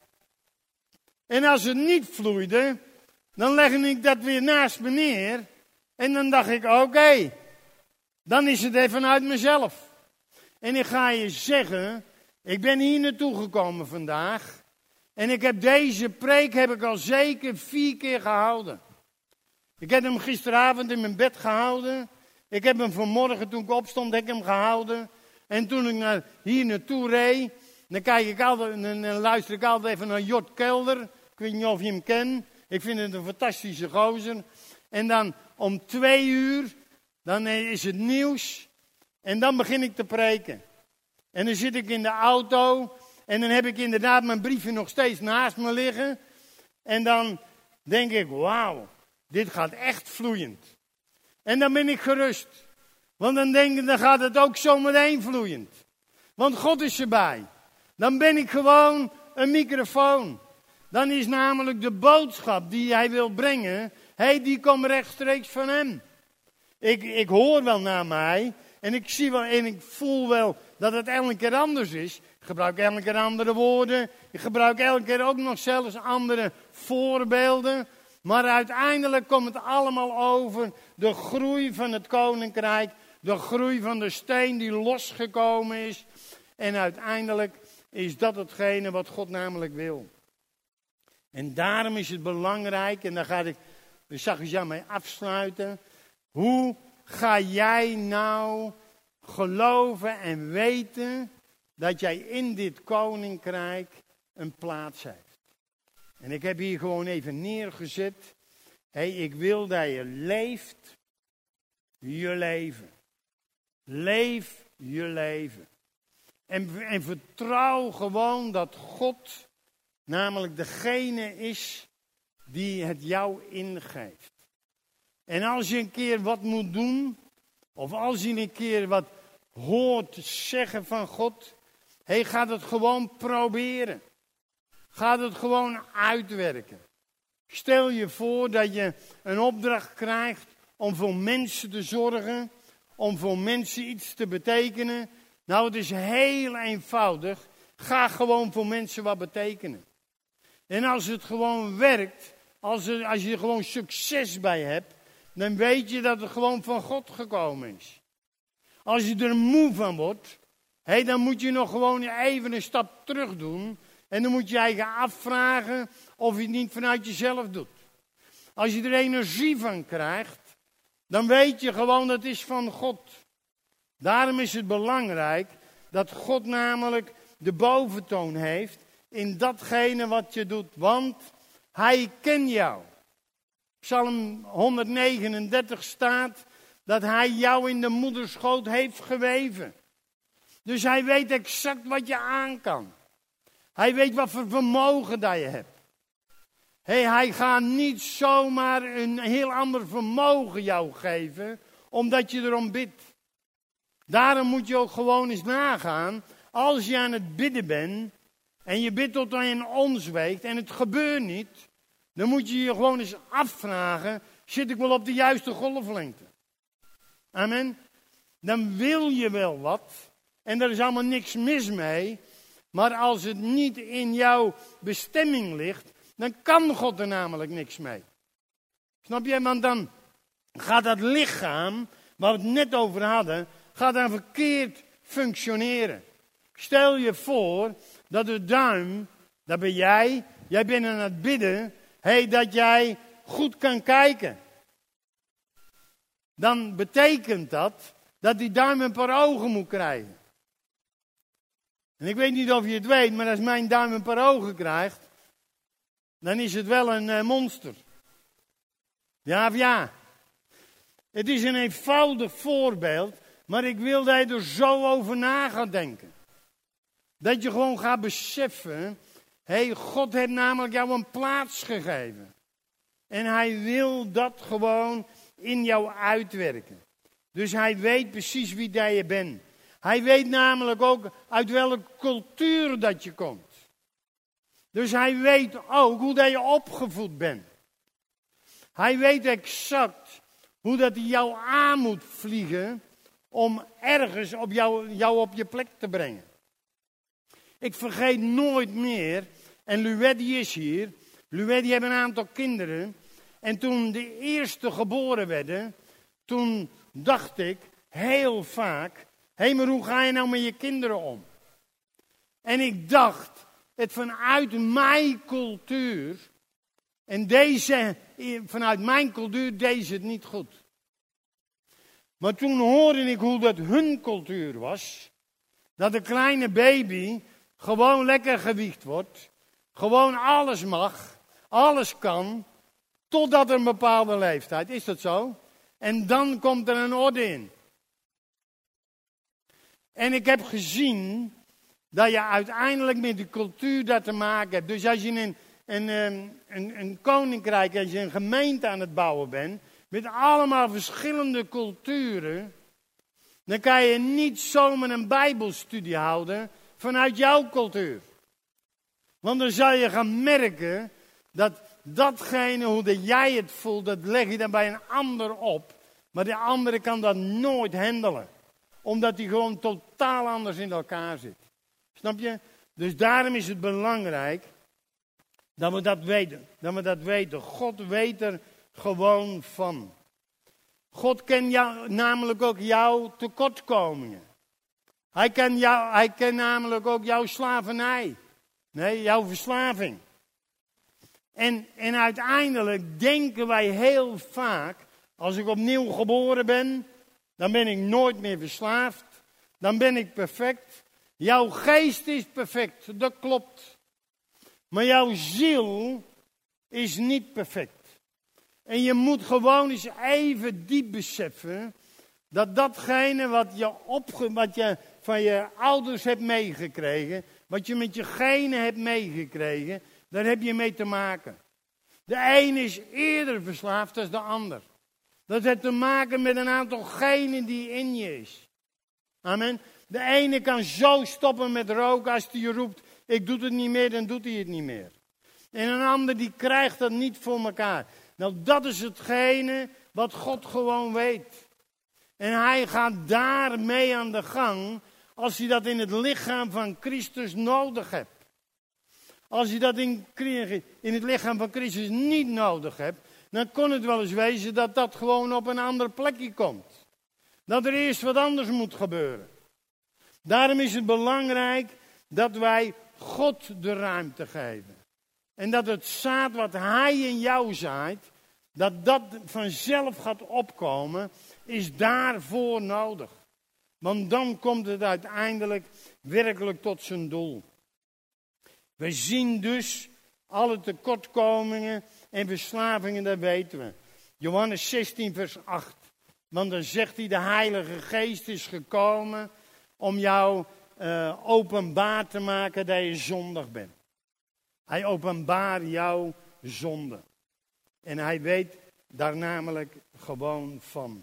En als het niet vloeide, dan legde ik dat weer naast me neer. En dan dacht ik, oké, okay, dan is het even uit mezelf. En ik ga je zeggen, ik ben hier naartoe gekomen vandaag. En ik heb deze preek heb ik al zeker vier keer gehouden. Ik heb hem gisteravond in mijn bed gehouden. Ik heb hem vanmorgen toen ik opstond, heb ik hem gehouden. En toen ik naar, hier naartoe reed, dan, kijk ik altijd, dan luister ik altijd even naar Jort Kelder. Ik weet niet of je hem kent. Ik vind het een fantastische gozer. En dan om twee uur, dan is het nieuws. En dan begin ik te preken. En dan zit ik in de auto. En dan heb ik inderdaad mijn briefje nog steeds naast me liggen. En dan denk ik, wauw, dit gaat echt vloeiend. En dan ben ik gerust. Want dan denk ik, dan gaat het ook zo meteen vloeiend. Want God is erbij. Dan ben ik gewoon een microfoon. Dan is namelijk de boodschap die hij wil brengen, hey, die komt rechtstreeks van hem. Ik, ik hoor wel naar mij en ik zie wel en ik voel wel dat het elke keer anders is. Ik gebruik elke keer andere woorden. Ik gebruik elke keer ook nog zelfs andere voorbeelden. Maar uiteindelijk komt het allemaal over de groei van het koninkrijk. De groei van de steen die losgekomen is. En uiteindelijk is dat hetgene wat God namelijk wil. En daarom is het belangrijk, en daar ga ik de Zachariah mee afsluiten. Hoe ga jij nou geloven en weten dat jij in dit koninkrijk een plaats hebt? En ik heb hier gewoon even neergezet. Hé, hey, ik wil dat je leeft je leven. Leef je leven. En, en vertrouw gewoon dat God namelijk degene is die het jou ingeeft. En als je een keer wat moet doen, of als je een keer wat hoort zeggen van God, hey, ga het gewoon proberen. Ga het gewoon uitwerken. Stel je voor dat je een opdracht krijgt om voor mensen te zorgen, om voor mensen iets te betekenen. Nou, het is heel eenvoudig. Ga gewoon voor mensen wat betekenen. En als het gewoon werkt, als, er, als je er gewoon succes bij hebt, dan weet je dat het gewoon van God gekomen is. Als je er moe van wordt, hey, dan moet je nog gewoon even een stap terug doen. En dan moet je je eigen afvragen of je het niet vanuit jezelf doet. Als je er energie van krijgt, dan weet je gewoon dat het is van God. Daarom is het belangrijk dat God namelijk de boventoon heeft in datgene wat je doet. Want hij kent jou. Psalm honderdnegenendertig staat dat hij jou in de moederschoot heeft geweven. Dus hij weet exact wat je aan kan. Hij weet wat voor vermogen dat je hebt. Hey, hij gaat niet zomaar een heel ander vermogen jou geven, omdat je erom bidt. Daarom moet je ook gewoon eens nagaan, als je aan het bidden bent, en je bidt tot hij in ons weegt, en het gebeurt niet, dan moet je je gewoon eens afvragen, zit ik wel op de juiste golflengte? Amen. Dan wil je wel wat, en er is allemaal niks mis mee, maar als het niet in jouw bestemming ligt, dan kan God er namelijk niks mee. Snap je? Want dan gaat dat lichaam, waar we het net over hadden, gaat dan verkeerd functioneren. Stel je voor dat de duim, dat ben jij, jij bent aan het bidden, hey, dat jij goed kan kijken. Dan betekent dat dat die duim een paar ogen moet krijgen. En ik weet niet of je het weet, maar als mijn duim een paar ogen krijgt, dan is het wel een uh, monster. Ja of ja? Het is een eenvoudig voorbeeld, maar ik wil dat je er zo over na gaat denken. Dat je gewoon gaat beseffen, hé, God heeft namelijk jou een plaats gegeven. En hij wil dat gewoon in jou uitwerken. Dus hij weet precies wie dat je bent. Hij weet namelijk ook uit welke cultuur dat je komt. Dus hij weet ook hoe dat je opgevoed bent. Hij weet exact hoe dat hij jou aan moet vliegen om ergens op jou, jou op je plek te brengen. Ik vergeet nooit meer, en Luet die is hier, Luet die hebben een aantal kinderen. En toen de eerste geboren werden, toen dacht ik heel vaak, hé, maar hoe ga je nou met je kinderen om? En ik dacht, het vanuit mijn cultuur, en deze, vanuit mijn cultuur deed ze het niet goed. Maar toen hoorde ik hoe dat hun cultuur was, dat een kleine baby gewoon lekker gewiegd wordt, gewoon alles mag, alles kan, totdat er een bepaalde leeftijd, is dat zo? En dan komt er een orde in. En ik heb gezien dat je uiteindelijk met de cultuur dat te maken hebt. Dus als je een, een, een, een koninkrijk, als je een gemeente aan het bouwen bent, met allemaal verschillende culturen, dan kan je niet zomaar een bijbelstudie houden vanuit jouw cultuur. Want dan zal je gaan merken dat datgene, hoe dat jij het voelt, dat leg je dan bij een ander op. Maar de andere kan dat nooit handelen. Omdat die gewoon totaal anders in elkaar zit. Snap je? Dus daarom is het belangrijk dat we dat weten. Dat we dat weten. God weet er gewoon van. God kent jou, namelijk ook jouw tekortkomingen. Hij kent, jou, hij kent namelijk ook jouw slavernij. Nee, jouw verslaving. En, en uiteindelijk denken wij heel vaak, als ik opnieuw geboren ben, dan ben ik nooit meer verslaafd. Dan ben ik perfect. Jouw geest is perfect, dat klopt. Maar jouw ziel is niet perfect. En je moet gewoon eens even diep beseffen dat datgene wat je, opge, wat je van je ouders hebt meegekregen, wat je met je genen hebt meegekregen, daar heb je mee te maken. De een is eerder verslaafd dan de ander. Dat heeft te maken met een aantal genen die in je is. Amen. De ene kan zo stoppen met roken als hij roept, ik doe het niet meer, dan doet hij het niet meer. En een ander die krijgt dat niet voor elkaar. Nou, dat is hetgene wat God gewoon weet. En hij gaat daarmee aan de gang als hij dat in het lichaam van Christus nodig hebt. Als je dat in, in het lichaam van Christus niet nodig hebt, dan kon het wel eens wezen dat dat gewoon op een ander plekje komt. Dat er eerst wat anders moet gebeuren. Daarom is het belangrijk dat wij God de ruimte geven. En dat het zaad wat Hij in jou zaait, dat dat vanzelf gaat opkomen, is daarvoor nodig. Want dan komt het uiteindelijk werkelijk tot zijn doel. We zien dus alle tekortkomingen en verslavingen, dat weten we. Johannes zestien vers acht. Want dan zegt hij, de Heilige Geest is gekomen om jou uh, openbaar te maken dat je zondig bent. Hij openbaart jouw zonde. En hij weet daar namelijk gewoon van.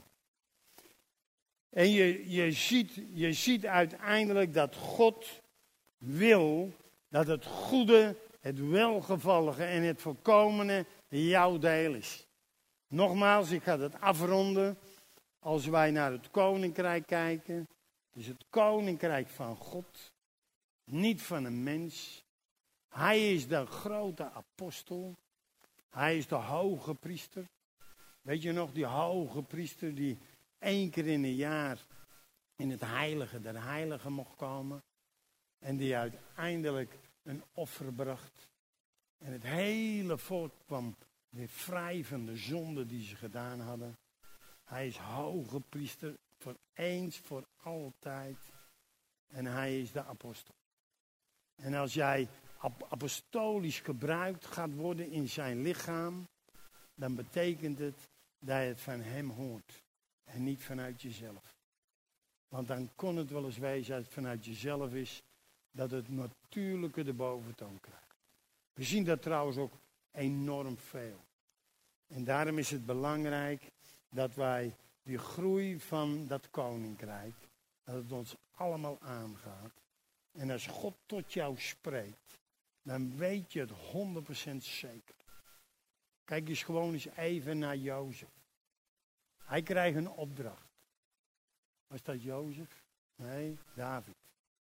En je, je, ziet, je ziet uiteindelijk dat God wil dat het goede, het welgevallige en het volkomene jouw deel is. Nogmaals, ik ga het afronden. Als wij naar het koninkrijk kijken, is het koninkrijk van God, niet van een mens. Hij is de grote apostel. Hij is de hoge priester. Weet je nog, die hoge priester die één keer in een jaar in het heilige der heiligen mocht komen. En die uiteindelijk een offer bracht. En het hele volk kwam weer vrij van de zonde die ze gedaan hadden. Hij is hoge priester voor eens, voor altijd. En hij is de apostel. En als jij apostolisch gebruikt gaat worden in zijn lichaam, dan betekent het dat je het van hem hoort. En niet vanuit jezelf. Want dan kon het wel eens wezen als het vanuit jezelf is, dat het natuurlijke de boventoon krijgt. We zien dat trouwens ook enorm veel. En daarom is het belangrijk dat wij die groei van dat koninkrijk, dat het ons allemaal aangaat. En als God tot jou spreekt, dan weet je het honderd procent zeker. Kijk eens gewoon eens even naar Jozef. Hij krijgt een opdracht. Was dat Jozef? Nee, David.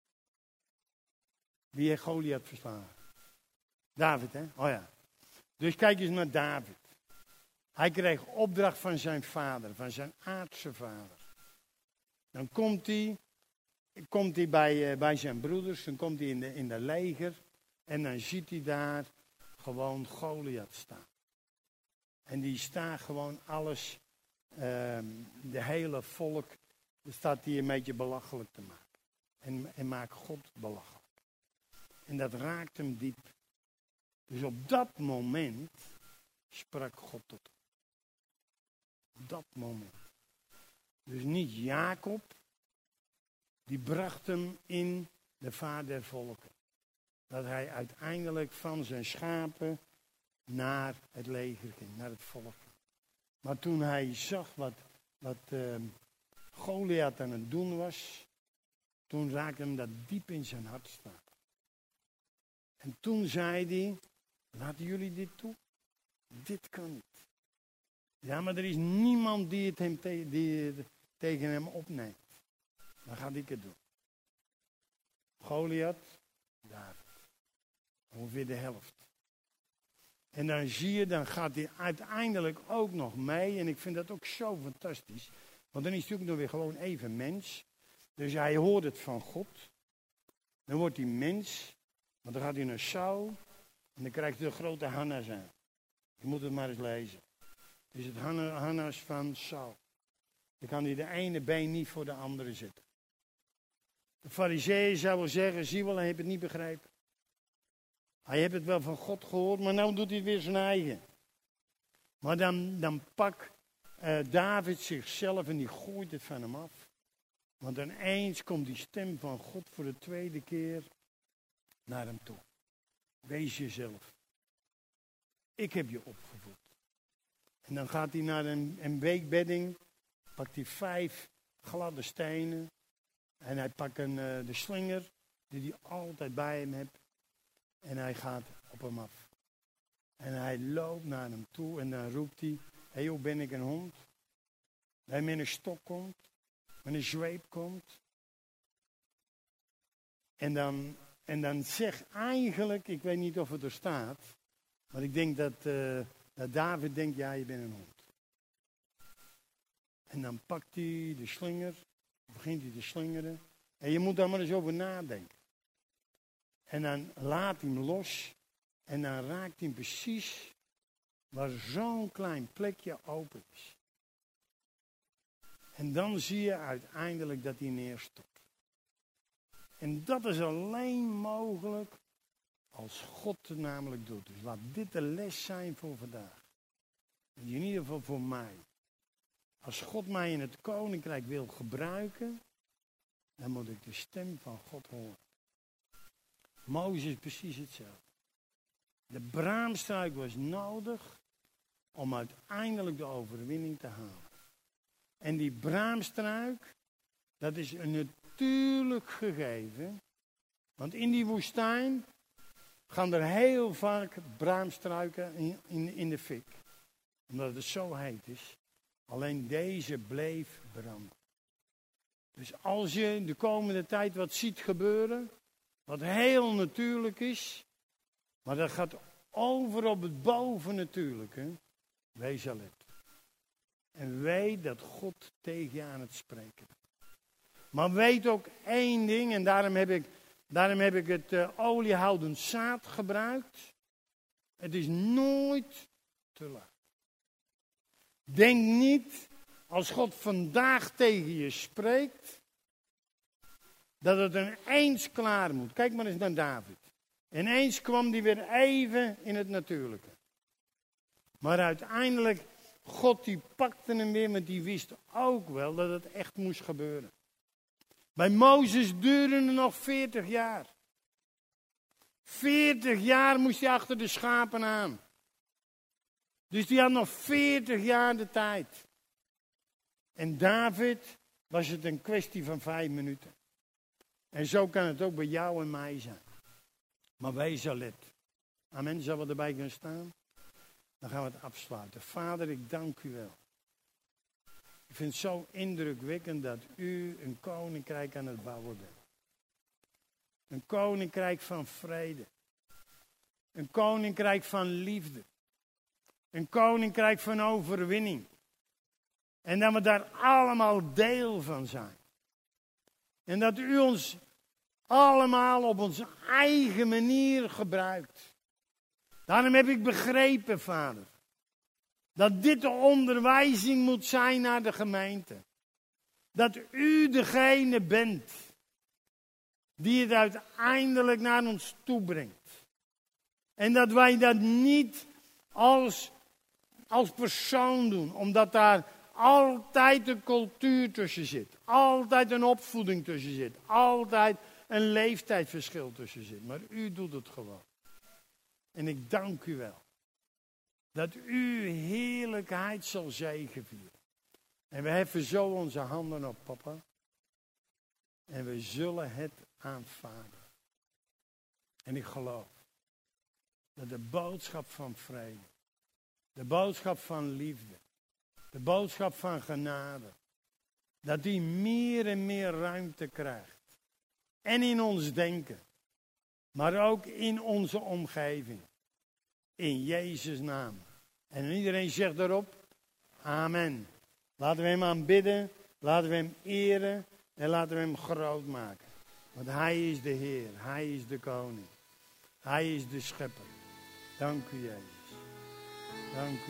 Wie heeft Goliath verslagen? David, hè? Oh ja. Dus kijk eens naar David. Hij kreeg opdracht van zijn vader, van zijn aardse vader. Dan komt hij, komt hij bij, uh, bij zijn broeders, dan komt hij in de, in de leger. En dan ziet hij daar gewoon Goliath staan. En die staat gewoon alles, uh, de hele volk, staat hij een beetje belachelijk te maken. En, en maakt God belachelijk. En dat raakt hem diep. Dus op dat moment sprak God tot hem. Op dat moment. Dus niet Jacob, die bracht hem in de vaart der volken. Dat hij uiteindelijk van zijn schapen naar het leger ging, naar het volk. Maar toen hij zag wat, wat uh, Goliath aan het doen was, toen raakte hem dat diep in zijn hart staan. En toen zei hij, laten jullie dit toe? Dit kan niet. Ja, maar er is niemand die het, hem te, die het tegen hem opneemt. Dan ga ik het doen. Goliath, David. Ongeveer de helft. En dan zie je, dan gaat hij uiteindelijk ook nog mee. En ik vind dat ook zo fantastisch. Want dan is hij ook nog weer gewoon even mens. Dus hij hoort het van God. Dan wordt hij mens. Want dan gaat hij naar Saul. En dan krijgt hij de grote Hannas aan. Je moet het maar eens lezen. Het is het Hannas van Saul. Dan kan hij de ene been niet voor de andere zetten. De farizeeën zouden zeggen, zie wel, hij heeft het niet begrepen. Hij heeft het wel van God gehoord, maar nu doet hij het weer zijn eigen. Maar dan, dan pakt uh, David zichzelf en die gooit het van hem af. Want ineens komt die stem van God voor de tweede keer naar hem toe. Wees jezelf. Ik heb je opgevoed. En dan gaat hij naar een, een weekbedding, pakt hij vijf gladde stenen. En hij pakt een, uh, de slinger, die hij altijd bij hem heeft. En hij gaat op hem af. En hij loopt naar hem toe en dan roept hij, hé, hoe ben ik een hond? Hij met een stok komt, met een zweep komt. En dan, en dan zegt eigenlijk, ik weet niet of het er staat, maar ik denk dat, uh, dat David denkt, ja, je bent een hond. En dan pakt hij de slinger, begint hij te slingeren. En je moet daar maar eens over nadenken. En dan laat hij hem los. En dan raakt hij hem precies waar zo'n klein plekje open is. En dan zie je uiteindelijk dat hij neerstort. En dat is alleen mogelijk als God het namelijk doet. Dus laat dit de les zijn voor vandaag. In ieder geval voor mij. Als God mij in het koninkrijk wil gebruiken, dan moet ik de stem van God horen. Mozes is precies hetzelfde. De braamstruik was nodig om uiteindelijk de overwinning te halen. En die braamstruik, dat is een natuurlijk gegeven. Want in die woestijn gaan er heel vaak braamstruiken in, in, in de fik. Omdat het zo heet is. Alleen deze bleef branden. Dus als je de komende tijd wat ziet gebeuren, wat heel natuurlijk is, maar dat gaat over op het bovennatuurlijke, wees alert. En weet dat God tegen je aan het spreken is. Maar weet ook één ding, en daarom heb ik, daarom heb ik het uh, oliehoudend zaad gebruikt. Het is nooit te laat. Denk niet, als God vandaag tegen je spreekt, dat het ineens klaar moet. Kijk maar eens naar David. Ineens kwam hij weer even in het natuurlijke. Maar uiteindelijk, God die pakte hem weer, want die wist ook wel dat het echt moest gebeuren. Bij Mozes duurde het nog veertig jaar. veertig jaar moest hij achter de schapen aan. Dus die had nog veertig jaar de tijd. En David was het een kwestie van vijf minuten. En zo kan het ook bij jou en mij zijn. Maar wees alert. Amen, zullen we erbij gaan staan? Dan gaan we het afsluiten. Vader, ik dank u wel. Ik vind het zo indrukwekkend dat u een koninkrijk aan het bouwen bent. Een koninkrijk van vrede. Een koninkrijk van liefde. Een koninkrijk van overwinning. En dat we daar allemaal deel van zijn. En dat u ons allemaal op onze eigen manier gebruikt. Daarom heb ik begrepen, Vader, dat dit de onderwijzing moet zijn naar de gemeente. Dat u degene bent die het uiteindelijk naar ons toe brengt. En dat wij dat niet als, als persoon doen, omdat daar altijd een cultuur tussen zit. Altijd een opvoeding tussen zit. Altijd een leeftijdsverschil tussen zit. Maar u doet het gewoon. En ik dank u wel. Dat u heerlijkheid zal zegevieren. En we heffen zo onze handen op, papa. En we zullen het aanvaarden. En ik geloof dat de boodschap van vrede, de boodschap van liefde, de boodschap van genade, dat die meer en meer ruimte krijgt. En in ons denken, maar ook in onze omgeving. In Jezus' naam. En iedereen zegt daarop, amen. Laten we hem aanbidden, laten we hem eren en laten we hem groot maken. Want hij is de Heer, hij is de koning. Hij is de schepper. Dank u, Jezus. Dank u.